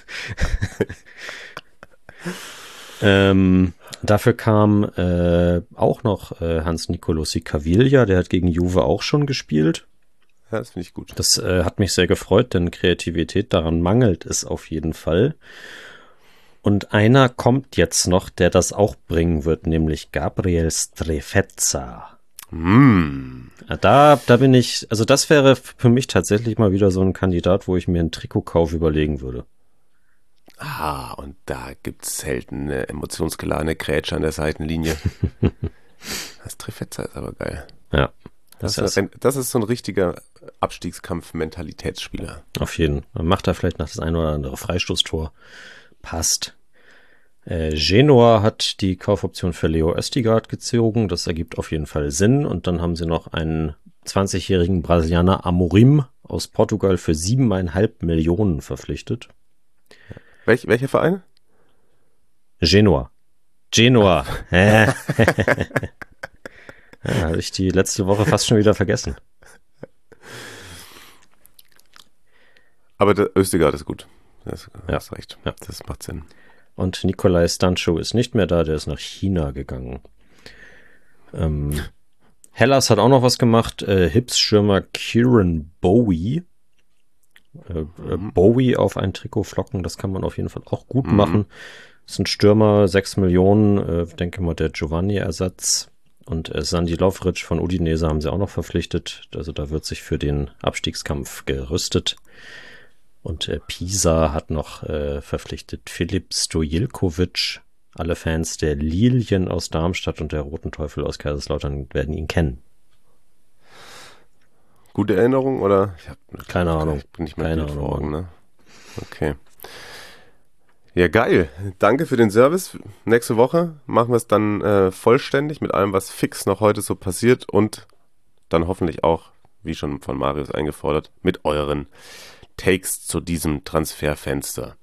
ähm, dafür kam äh, auch noch äh, Hans-Nicolosi Caviglia, der hat gegen Juve auch schon gespielt. Ja, das finde ich gut. Das äh, hat mich sehr gefreut, denn Kreativität, daran mangelt es auf jeden Fall. Und einer kommt jetzt noch, der das auch bringen wird, nämlich Gabriel Strefezza. Mm. Da, da bin ich, also das wäre für mich tatsächlich mal wieder so ein Kandidat, wo ich mir einen Trikotkauf überlegen würde. Ah, und da gibt's selten eine emotionsgeladene Grätsche an der Seitenlinie. Das Trefetzer ist aber geil. Ja. Das, Das, ist, ein, das ist so ein richtiger Abstiegskampf-Mentalitätsspieler. Auf jeden Fall. Man macht da vielleicht noch das ein oder andere Freistoßtor. Passt. Äh, Genoa hat die Kaufoption für Leo Østigard gezogen. Das ergibt auf jeden Fall Sinn. Und dann haben sie noch einen zwanzigjährigen Brasilianer Amorim aus Portugal für siebeneinhalb Millionen verpflichtet. Welch, welcher Verein? Genoa. Genoa. Ja, habe ich die letzte Woche fast schon wieder vergessen. Aber der Østigard ist gut. Das, du Ja. hast recht. Ja. Das macht Sinn. Und Nikolai Stancho ist nicht mehr da, der ist nach China gegangen. Ähm, Hellas hat auch noch was gemacht. Äh, Hipsstürmer Kieran Bowie. Äh, äh, Bowie auf ein Trikot flocken, das kann man auf jeden Fall auch gut Mhm. machen. Das ist ein Stürmer, sechs Millionen, äh, denke mal der Giovanni-Ersatz. Und äh, Sandi Lovric von Udinese haben sie auch noch verpflichtet. Also da wird sich für den Abstiegskampf gerüstet. Und äh, Pisa hat noch äh, verpflichtet Filip Stojilkovic. Alle Fans der Lilien aus Darmstadt und der Roten Teufel aus Kaiserslautern werden ihn kennen. Gute Erinnerung oder? Ich hab, Keine Ahnung. Ich bin nicht mehr Keine Bild Ahnung. vor Augen, ne? Okay. Ja, geil. Danke für den Service. Nächste Woche machen wir es dann äh, vollständig mit allem, was fix noch heute so passiert und dann hoffentlich auch, wie schon von Marius eingefordert, mit euren Takes zu diesem Transferfenster.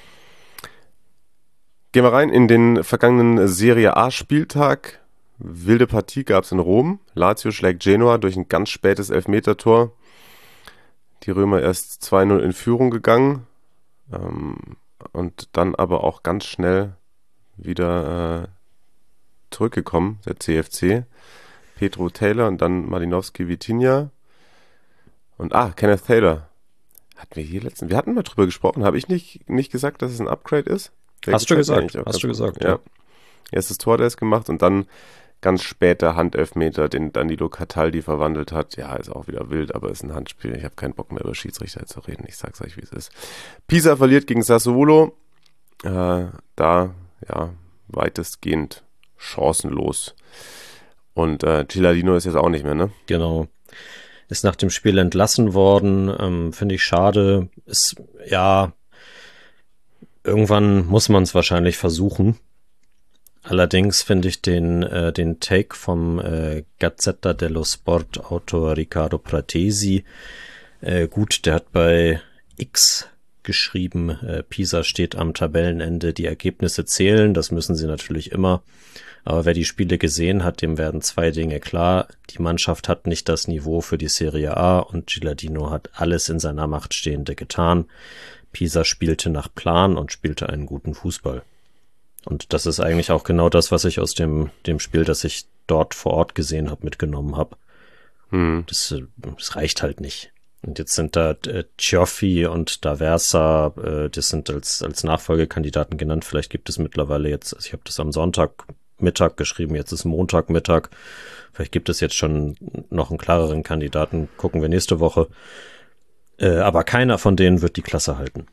Gehen wir rein in den vergangenen Serie A Spieltag. Wilde Partie gab es in Rom. Lazio schlägt Genoa durch ein ganz spätes Elfmetertor. Die Römer erst zwei null in Führung gegangen. Ähm, und dann aber auch ganz schnell wieder äh, zurückgekommen, der C F C. Pedro Taylor und dann Malinowski Vitinha. Und ah, Kenneth Taylor. Hatten wir hier letztens, wir hatten mal drüber gesprochen. Habe ich nicht, nicht gesagt, dass es ein Upgrade ist? Der Hast du gesagt, hast du gesagt, ja. ja. Erstes Tor, der es gemacht und dann ganz später Handelfmeter, den Danilo Cataldi verwandelt hat. Ja, ist auch wieder wild, aber ist ein Handspiel. Ich habe keinen Bock mehr über Schiedsrichter zu reden. Ich sag's euch, wie es ist. Pisa verliert gegen Sassuolo. Äh, da, ja, weitestgehend chancenlos. Und äh, Gilardino ist jetzt auch nicht mehr, ne? Genau. Ist nach dem Spiel entlassen worden. Ähm, finde ich schade. Ist, ja... Irgendwann muss man es wahrscheinlich versuchen. Allerdings finde ich den, äh, den Take vom äh, Gazzetta dello Sport Autor Riccardo Pratesi äh, gut. Der hat bei X geschrieben, äh, Pisa steht am Tabellenende, die Ergebnisse zählen. Das müssen sie natürlich immer. Aber wer die Spiele gesehen hat, dem werden zwei Dinge klar. Die Mannschaft hat nicht das Niveau für die Serie A und Gilardino hat alles in seiner Macht Stehende getan. Pisa spielte nach Plan und spielte einen guten Fußball. Und das ist eigentlich auch genau das, was ich aus dem, dem Spiel, das ich dort vor Ort gesehen habe, mitgenommen habe. Hm. Das, das reicht halt nicht. Und jetzt sind da äh, Cioffi und D'Aversa, äh, das sind als, als Nachfolgekandidaten genannt. Vielleicht gibt es mittlerweile jetzt, also ich habe das am Sonntagmittag geschrieben, jetzt ist Montagmittag. Vielleicht gibt es jetzt schon noch einen klareren Kandidaten. Gucken wir nächste Woche. Äh, aber keiner von denen wird die Klasse halten.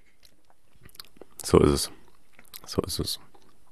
So ist es. So ist es.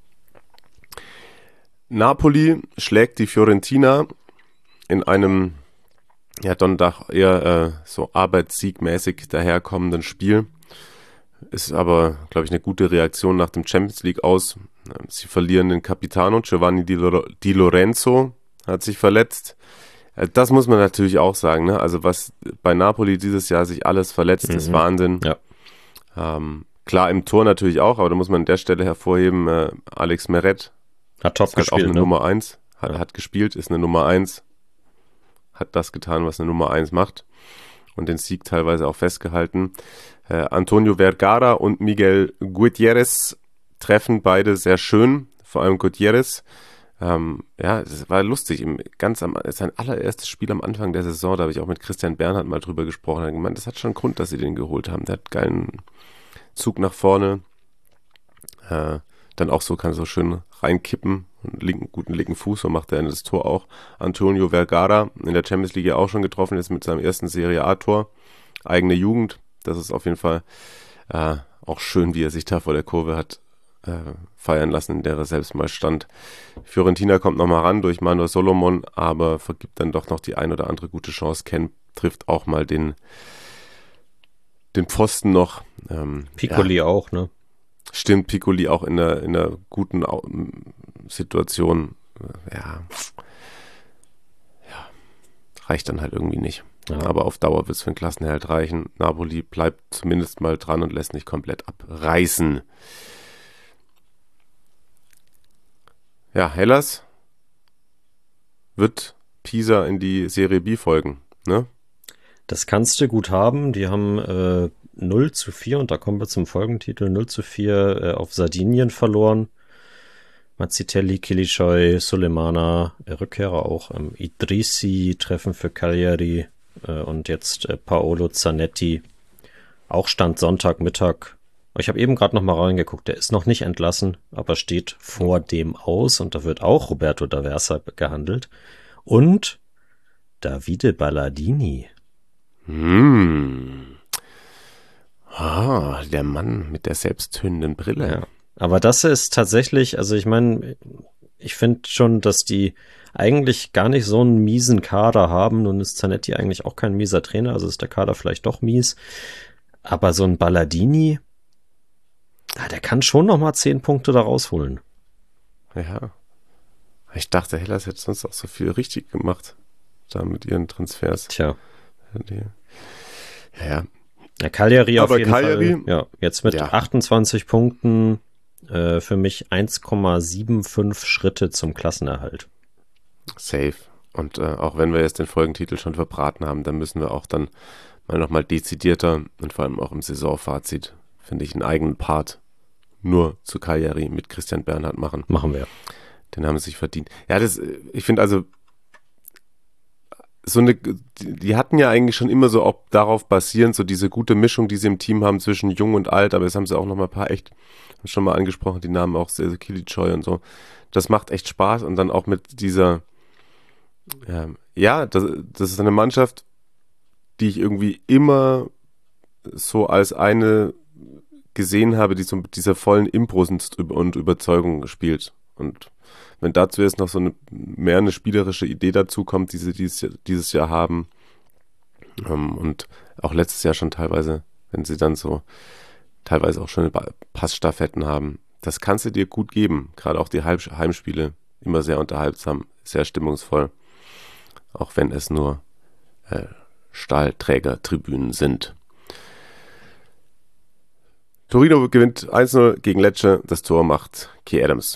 Napoli schlägt die Fiorentina in einem ja dann doch eher äh, so arbeitssiegmäßig daherkommenden Spiel. Ist aber, glaube ich, eine gute Reaktion nach dem Champions League aus. Sie verlieren den Capitano, Giovanni Di, Lor- Di Lorenzo hat sich verletzt. Das muss man natürlich auch sagen, ne? Also was bei Napoli dieses Jahr sich alles verletzt, mhm. ist Wahnsinn. Ja. Ähm, klar, im Tor natürlich auch, aber da muss man an der Stelle hervorheben, äh, Alex Meret hat top ist gespielt, halt auch eine ne? Nummer eins, hat, ja. hat gespielt, ist eine Nummer eins, hat das getan, was eine Nummer eins macht und den Sieg teilweise auch festgehalten. Äh, Antonio Vergara und Miguel Gutierrez treffen beide sehr schön, vor allem Gutierrez. Ähm, ja, es war lustig. Im, ganz am, sein allererstes Spiel am Anfang der Saison, da habe ich auch mit Christian Bernhard mal drüber gesprochen. Er hat gemeint, das hat schon einen Grund, dass sie den geholt haben. Der hat geilen Zug nach vorne. Äh, dann auch so, kann so schön reinkippen. Einen linken, guten linken Fuß, so macht er das Tor auch. Antonio Vergara, in der Champions League auch schon getroffen, jetzt mit seinem ersten Serie A-Tor. Eigene Jugend. Das ist auf jeden Fall äh, auch schön, wie er sich da vor der Kurve hat Äh, feiern lassen, in der er selbst mal stand. Fiorentina kommt nochmal ran durch Manuel Solomon, aber vergibt dann doch noch die ein oder andere gute Chance. Ken trifft auch mal den den Pfosten noch. Ähm, Piccoli ja. auch, ne? Stimmt, Piccoli auch in einer, in einer guten Au- Situation. Ja. Ja. Reicht dann halt irgendwie nicht. Ja. Aber auf Dauer wird es für den Klassenerhalt reichen. Napoli bleibt zumindest mal dran und lässt nicht komplett abreißen. Ja, Hellas wird Pisa in die Serie B folgen, ne? Das kannst du gut haben. Die haben äh, null zu vier, und da kommen wir zum Folgentitel, null zu vier äh, auf Sardinien verloren. Mazzitelli, Kilicoi, Sulemana, äh, Rückkehrer auch, ähm, Idrissi, Treffen für Cagliari äh, und jetzt äh, Paolo Zanetti. Auch Stand Sonntagmittag. Ich habe eben gerade noch mal reingeguckt, der ist noch nicht entlassen, aber steht vor dem aus, und da wird auch Roberto D'Aversa gehandelt. Und Davide Ballardini. Hm. Ah, der Mann mit der selbsttönenden Brille. Ja, aber das ist tatsächlich, also ich meine, ich finde schon, dass die eigentlich gar nicht so einen miesen Kader haben. Nun ist Zanetti eigentlich auch kein mieser Trainer, also ist der Kader vielleicht doch mies. Aber so ein Ballardini, Ja, der kann schon nochmal zehn Punkte da rausholen. Ja. Ich dachte, Hellas hätte sonst auch so viel richtig gemacht. Da mit ihren Transfers. Tja. Ja, ja. Ja, Cagliari Aber auf jeden Cagliari, Fall. Ja, jetzt mit ja. achtundzwanzig Punkten äh, für mich eins Komma fünfundsiebzig Schritte zum Klassenerhalt. Safe. Und äh, auch wenn wir jetzt den Folgentitel schon verbraten haben, dann müssen wir auch dann mal nochmal dezidierter und vor allem auch im Saisonfazit, finde ich, einen eigenen Part nur zu Cagliari mit Christian Bernhard machen. Machen wir. Den haben sie sich verdient. Ja, das, ich finde also, so eine, die hatten ja eigentlich schon immer so auch darauf basierend, so diese gute Mischung, die sie im Team haben zwischen jung und alt, aber jetzt haben sie auch noch mal ein paar echt, schon mal angesprochen, die Namen auch sehr, sehr Kilic und so. Das macht echt Spaß und dann auch mit dieser, ja, ja das, das ist eine Mannschaft, die ich irgendwie immer so als eine gesehen habe, die so mit dieser vollen Impro und Überzeugung spielt. Und wenn dazu jetzt noch so eine mehr eine spielerische Idee dazu kommt, die sie dieses Jahr, dieses Jahr haben ähm, und auch letztes Jahr schon teilweise, wenn sie dann so teilweise auch schon Passstaffetten haben, das kannst du dir gut geben. Gerade auch die Heimspiele, immer sehr unterhaltsam, sehr stimmungsvoll, auch wenn es nur äh, Stahlträger-Tribünen sind. Torino gewinnt eins null gegen Lecce, das Tor macht Key Adams.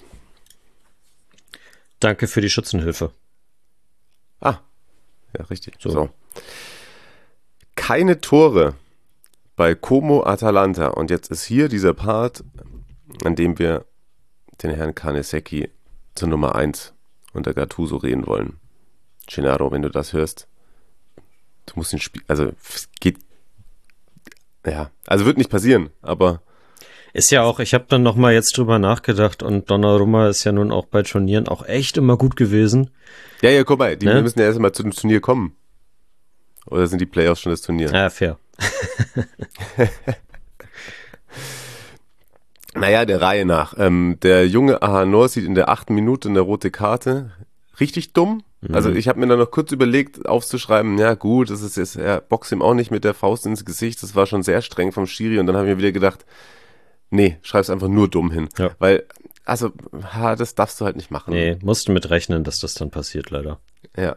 Danke für die Schützenhilfe. Ah, ja, richtig. So. so. Keine Tore bei Como Atalanta. Und jetzt ist hier dieser Part, an dem wir den Herrn Carnesecchi zur Nummer eins unter Gattuso reden wollen. Gennaro, wenn du das hörst, du musst ihn spielen. Also, es geht. Ja, also wird nicht passieren, aber. Ist ja auch, ich habe dann nochmal jetzt drüber nachgedacht und Donnarumma ist ja nun auch bei Turnieren auch echt immer gut gewesen. Ja, ja, guck mal, die ne? müssen ja erst mal zu dem Turnier kommen. Oder sind die Playoffs schon das Turnier? Ja, fair. Naja, der Reihe nach. Ähm, der junge Ahanor sieht in der achten Minute eine rote Karte. Richtig dumm. Mhm. Also ich habe mir dann noch kurz überlegt, aufzuschreiben, ja gut, das ist jetzt, er boxt ihm auch nicht mit der Faust ins Gesicht. Das war schon sehr streng vom Schiri. Und dann habe ich mir wieder gedacht, nee, schreib's einfach nur dumm hin. Ja. Weil, also, ha, das darfst du halt nicht machen. Nee, musst du mit rechnen, dass das dann passiert, leider. Ja.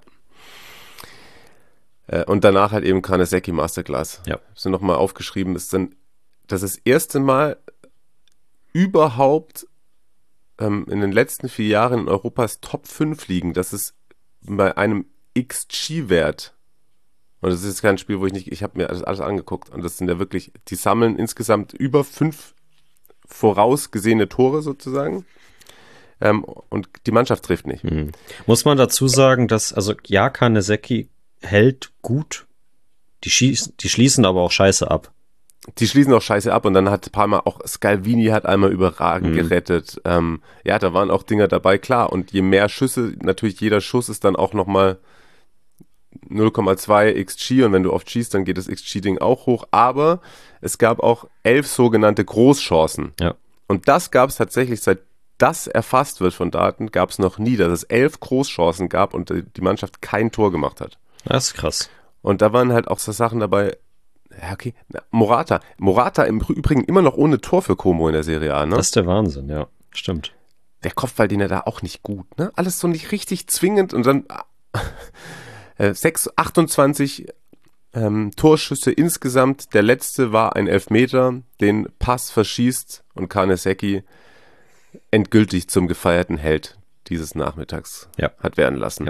Äh, und danach halt eben Carnesecchi Masterclass. Ja. So nochmal aufgeschrieben, ist dann, das ist das erste Mal überhaupt ähm, in den letzten vier Jahren in Europas Top fünf liegen. Das ist bei einem X G-Wert. Und das ist jetzt kein Spiel, wo ich nicht, ich habe mir das alles angeguckt. Und das sind ja wirklich, die sammeln insgesamt über fünf vorausgesehene Tore sozusagen. Ähm, und die Mannschaft trifft nicht. Mhm. Muss man dazu sagen, dass, also ja, Carnesecchi hält gut, die, schießen, die schließen aber auch scheiße ab. Die schließen auch scheiße ab und dann hat Palmer auch, Scalvini hat einmal überragend mhm. gerettet. Ähm, ja, da waren auch Dinger dabei, klar. Und je mehr Schüsse, natürlich jeder Schuss ist dann auch nochmal null Komma zwei X G und wenn du oft schießt, dann geht das X G-Ding auch hoch. Aber es gab auch elf sogenannte Großchancen. Ja. Und das gab es tatsächlich, seit das erfasst wird von Daten, gab es noch nie, dass es elf Großchancen gab und die Mannschaft kein Tor gemacht hat. Das ist krass. Und da waren halt auch so Sachen dabei, ja, okay, Morata. Morata im Übrigen immer noch ohne Tor für Como in der Serie A, ne? Das ist der Wahnsinn, ja, stimmt. Der Kopfball, den er da auch nicht gut, ne? Alles so nicht richtig zwingend und dann äh, sechs, achtundzwanzig ähm, Torschüsse insgesamt. Der letzte war ein Elfmeter, den Pass verschießt und Carnesecchi endgültig zum gefeierten Held dieses Nachmittags ja. hat werden lassen. Ja.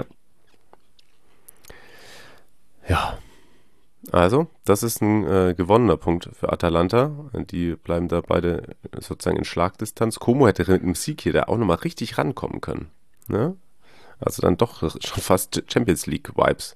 ja. Also, das ist ein äh, gewonnener Punkt für Atalanta. Die bleiben da beide sozusagen in Schlagdistanz. Como hätte mit einem Sieg hier da auch nochmal richtig rankommen können. Ne? Also dann doch schon fast Champions League-Vibes.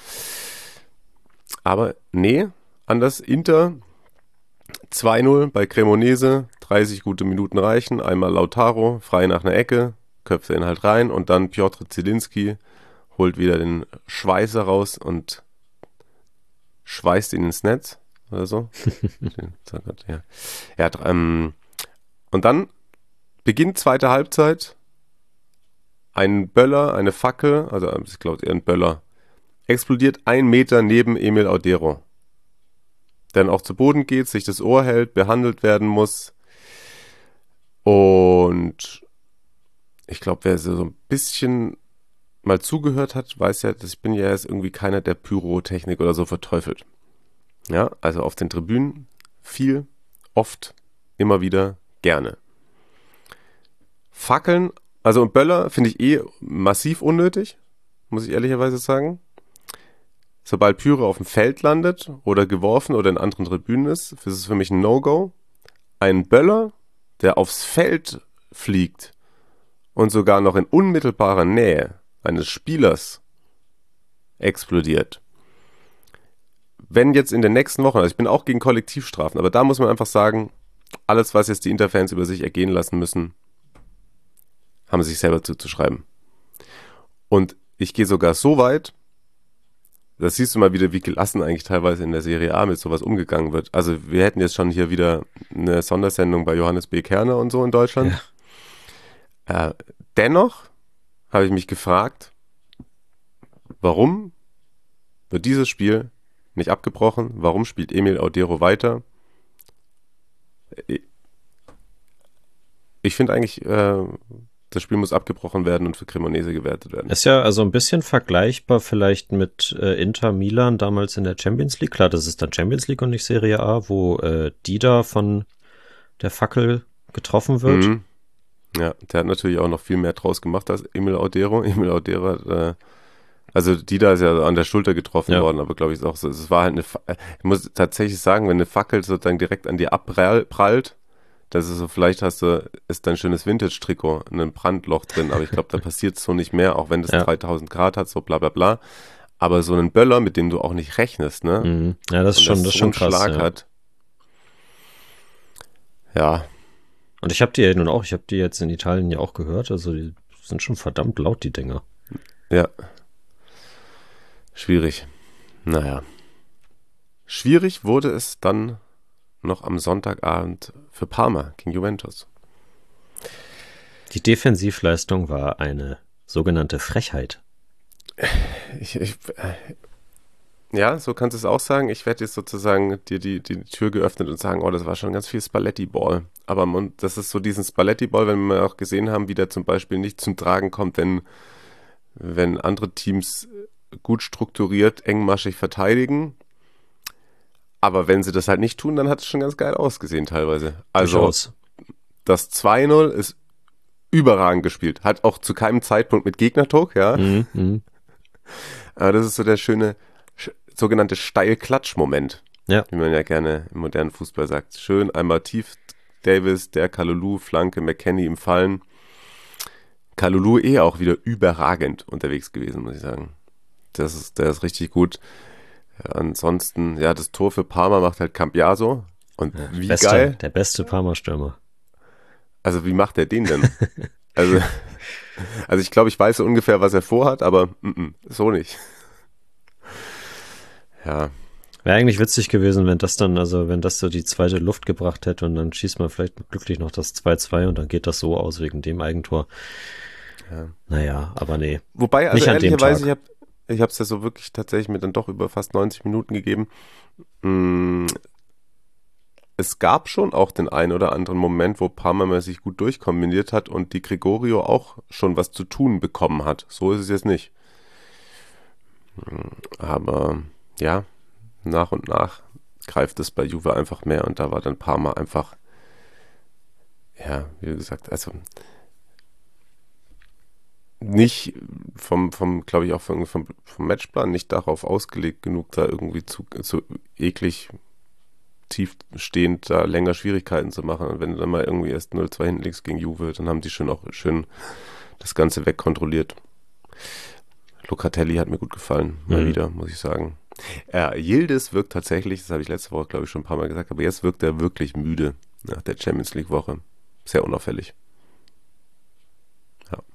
Aber nee, anders. Inter zwei null bei Cremonese. dreißig gute Minuten reichen. Einmal Lautaro, frei nach einer Ecke, köpft ihn halt rein. Und dann Piotr Zielinski holt wieder den Schweißer raus und schweißt ihn ins Netz oder so. ja. Ja, ähm, und dann beginnt zweite Halbzeit. Ein Böller, eine Fackel, also ich glaube eher ein Böller, explodiert ein Meter neben Emil Audero. Der dann auch zu Boden geht, sich das Ohr hält, behandelt werden muss. Und ich glaube, wer so ein bisschen mal zugehört hat, weiß ja, dass ich bin ja jetzt irgendwie keiner, der Pyrotechnik oder so verteufelt. Ja, also auf den Tribünen viel, oft, immer wieder, gerne. Fackeln, also Böller finde ich eh massiv unnötig, muss ich ehrlicherweise sagen. Sobald Pyro auf dem Feld landet oder geworfen oder in anderen Tribünen ist, ist es für mich ein No-Go. Ein Böller, der aufs Feld fliegt und sogar noch in unmittelbarer Nähe eines Spielers explodiert. Wenn jetzt in den nächsten Wochen, also ich bin auch gegen Kollektivstrafen, aber da muss man einfach sagen, alles, was jetzt die Interfans über sich ergehen lassen müssen, haben sie sich selber zuzuschreiben. Und ich gehe sogar so weit, das siehst du mal wieder, wie gelassen eigentlich teilweise in der Serie A mit sowas umgegangen wird. Also wir hätten jetzt schon hier wieder eine Sondersendung bei Johannes B. Kerner und so in Deutschland. Ja. Äh, dennoch habe ich mich gefragt, warum wird dieses Spiel nicht abgebrochen? Warum spielt Emil Audero weiter? Ich finde eigentlich, äh, das Spiel muss abgebrochen werden und für Cremonese gewertet werden. Ist ja also ein bisschen vergleichbar vielleicht mit äh, Inter Milan damals in der Champions League. Klar, das ist dann Champions League und nicht Serie A, wo äh, Dida von der Fackel getroffen wird. Mhm. Ja, der hat natürlich auch noch viel mehr draus gemacht als Emil Audero. Emil Audero hat, äh, also Dida ist ja an der Schulter getroffen ja. worden, aber glaube ich ist auch so, es war halt eine, Fa- ich muss tatsächlich sagen, wenn eine Fackel sozusagen direkt an dir abprallt, das ist so, vielleicht hast du, ist dein schönes Vintage-Trikot, ein Brandloch drin, aber ich glaube, da passiert so nicht mehr, auch wenn das ja. dreitausend Grad hat, so bla bla bla. Aber so einen Böller, mit dem du auch nicht rechnest, ne? Mhm. Ja, das ist schon, das ist schon krass. Schlag ja. hat. Ja. Und ich habe die ja nun auch, ich habe die jetzt in Italien ja auch gehört, also die sind schon verdammt laut, die Dinger. Ja. Schwierig. Naja. Schwierig wurde es dann noch am Sonntagabend für Parma gegen Juventus. Die Defensivleistung war eine sogenannte Frechheit. Ich, ich, ja, so kannst du es auch sagen. Ich werde jetzt sozusagen dir die, die Tür geöffnet und sagen, oh, das war schon ganz viel Spalletti-Ball. Aber man, das ist so diesen Spalletti-Ball, wenn wir auch gesehen haben, wie der zum Beispiel nicht zum Tragen kommt, wenn, wenn andere Teams gut strukturiert, engmaschig verteidigen. Aber wenn sie das halt nicht tun, dann hat es schon ganz geil ausgesehen teilweise. Also Durchaus. Das zwei null ist überragend gespielt. Hat auch zu keinem Zeitpunkt mit Gegnerdruck, ja. Mhm. Aber das ist so der schöne sch- sogenannte Steil-Klatsch-Moment. Ja. Wie man ja gerne im modernen Fußball sagt. Schön einmal tief Davis, der Kalulu, Flanke, McKennie im Fallen. Kalulu eh auch wieder überragend unterwegs gewesen, muss ich sagen. Das ist, der ist richtig gut. Ja, ansonsten, ja, das Tor für Parma macht halt Cambiaso. Und Ja, wie beste, geil. Der beste Parma-Stürmer. Also wie macht er den denn? also, also ich glaube, ich weiß so ungefähr, was er vorhat, aber m-m, so nicht. Ja. Wäre eigentlich witzig gewesen, wenn das dann, also wenn das so die zweite Luft gebracht hätte und dann schießt man vielleicht glücklich noch das zwei zwei und dann geht das so aus wegen dem Eigentor. Ja. Naja, aber nee. Wobei, also Nicht an dem ehrlicherweise, Tag. ich habe ich habe es ja so wirklich tatsächlich mir dann doch über fast neunzig Minuten gegeben. Mm, es gab schon auch den einen oder anderen Moment, wo Parma mal sich gut durchkombiniert hat und die Gregorio auch schon was zu tun bekommen hat. So ist es jetzt nicht. Aber ja, nach und nach greift es bei Juve einfach mehr und da war dann Parma einfach, ja, wie gesagt, also nicht vom, vom glaube ich auch vom, vom, vom Matchplan nicht darauf ausgelegt genug, da irgendwie zu, zu eklig tiefstehend da länger Schwierigkeiten zu machen. Und wenn du dann mal irgendwie erst null zwei hinten liegst gegen Juve, dann haben die schon auch schön das Ganze wegkontrolliert. Locatelli hat mir gut gefallen, mal Mhm. wieder, muss ich sagen. Äh, Yildiz wirkt tatsächlich, das habe ich letzte Woche, glaube ich, schon ein paar Mal gesagt, aber jetzt wirkt er wirklich müde nach der Champions League Woche. Sehr unauffällig. Ja.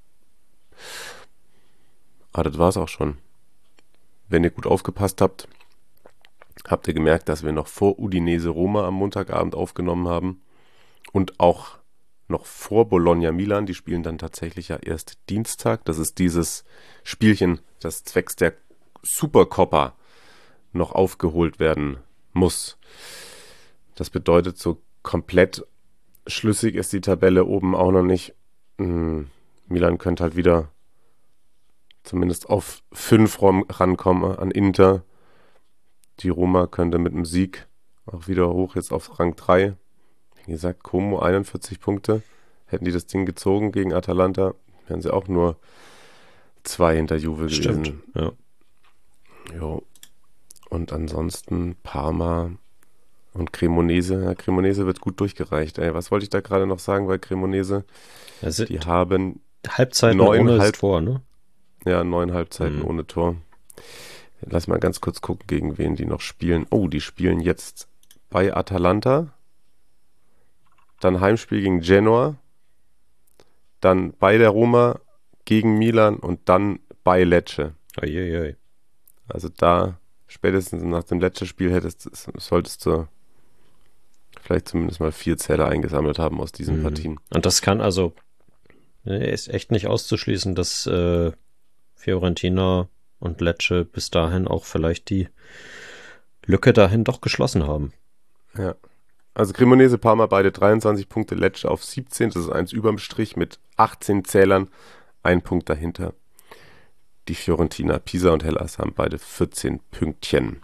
Aber das war es auch schon. Wenn ihr gut aufgepasst habt, habt ihr gemerkt, dass wir noch vor Udinese Roma am Montagabend aufgenommen haben und auch noch vor Bologna Milan. Die spielen dann tatsächlich ja erst Dienstag. Das ist dieses Spielchen, das zwecks der Supercoppa noch aufgeholt werden muss. Das bedeutet, so komplett schlüssig ist die Tabelle oben auch noch nicht. Hm, Milan könnte halt wieder zumindest auf fünf rankommen an Inter. Die Roma könnte mit einem Sieg auch wieder hoch jetzt auf Rang drei. Wie gesagt, Como einundvierzig Punkte. Hätten die das Ding gezogen gegen Atalanta, wären sie auch nur zwei hinter Juve gewesen. Stimmt, ja. Jo. Und ansonsten Parma und Cremonese. Ja, Cremonese wird gut durchgereicht. Ey, was wollte ich da gerade noch sagen bei Cremonese? Also die haben Halbzeiten neun ohne Halb- Tor, ne? Ja, neun Halbzeiten Mhm. ohne Tor. Lass mal ganz kurz gucken, gegen wen die noch spielen. Oh, die spielen jetzt bei Atalanta. Dann Heimspiel gegen Genoa. Dann bei der Roma gegen Milan und dann bei Lecce. Uiuiui. Also da spätestens nach dem Lecce-Spiel hättest, solltest du vielleicht zumindest mal vier Zähler eingesammelt haben aus diesen Mhm. Partien. Und das kann also, ne, ist echt nicht auszuschließen, dass äh, Fiorentina und Lecce bis dahin auch vielleicht die Lücke dahin doch geschlossen haben. Ja. Also Cremonese, Parma beide dreiundzwanzig Punkte, Lecce auf siebzehn, das ist eins überm Strich mit achtzehn Zählern, ein Punkt dahinter. Die Fiorentina, Pisa und Hellas haben beide vierzehn Pünktchen.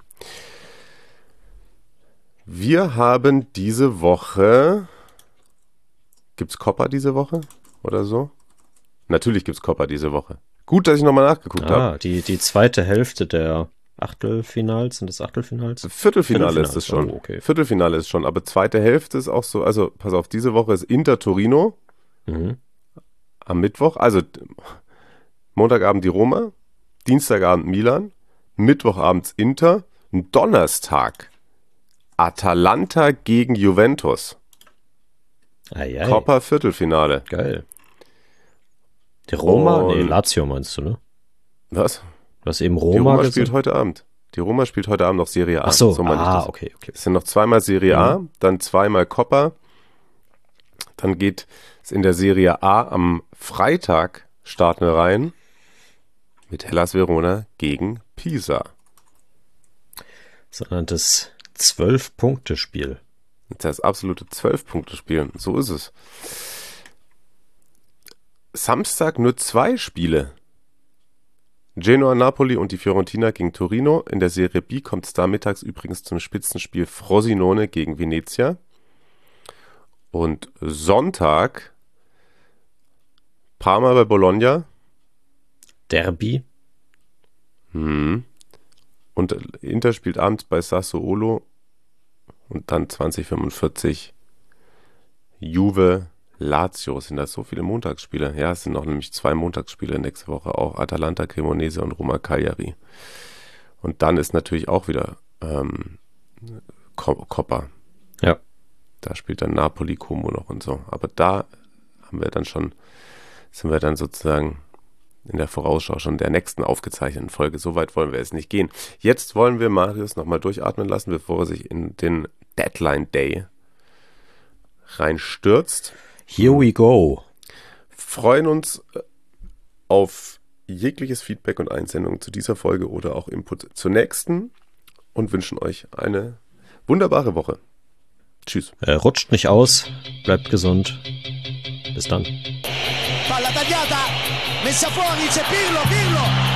Wir haben diese Woche, gibt's Coppa diese Woche oder so? Natürlich gibt's Coppa diese Woche. Gut, dass ich nochmal nachgeguckt habe. Ah, die, die zweite Hälfte der Achtelfinals, sind das Achtelfinals? Viertelfinale, Viertelfinale ist es schon. oh, okay. Viertelfinale ist schon, aber zweite Hälfte ist auch so, also pass auf, diese Woche ist Inter Torino Mhm. am Mittwoch, also Montagabend die Roma, Dienstagabend Milan, Mittwochabends Inter, Donnerstag Atalanta gegen Juventus. Ei, ei. Coppa Viertelfinale. Geil. Die Roma? Und- Nee, Lazio meinst du, ne? Was? Du hast eben Die Roma, Roma gesagt? spielt heute Abend. Die Roma spielt heute Abend noch Serie A. Ach so, meine ich ah, das. okay, okay. Es sind noch zweimal Serie A, dann zweimal Coppa. Dann geht es in der Serie A am Freitag starten wir rein mit Hellas Verona gegen Pisa. Sondern das Zwölf-Punkte-Spiel. Das absolute zwölf-Punkte-Spiel. So ist es. Samstag nur zwei Spiele. Genoa, Napoli und die Fiorentina gegen Torino. In der Serie B kommt es da mittags übrigens zum Spitzenspiel Frosinone gegen Venezia. Und Sonntag Parma bei Bologna. Derby. Hm. Und Inter spielt abends bei Sassuolo. Und dann zwanzig fünfundvierzig Juve, Lazio. Sind das so viele Montagsspiele? Ja, es sind noch nämlich zwei Montagsspiele nächste Woche. Auch Atalanta, Cremonese und Roma Cagliari. Und dann ist natürlich auch wieder ähm, Coppa. Ja. Da spielt dann Napoli, Como noch und so. Aber da haben wir dann schon, sind wir dann sozusagen in der Vorausschau schon der nächsten aufgezeichneten Folge. So weit wollen wir es nicht gehen. Jetzt wollen wir Marius nochmal durchatmen lassen, bevor er sich in den Deadline Day reinstürzt. Here we go. Freuen uns auf jegliches Feedback und Einsendungen zu dieser Folge oder auch Input zur nächsten und wünschen euch eine wunderbare Woche. Tschüss. Äh, rutscht nicht aus, bleibt gesund. Bis dann. Palla tagliata, messa fuori, c'è Pirlo, Pirlo,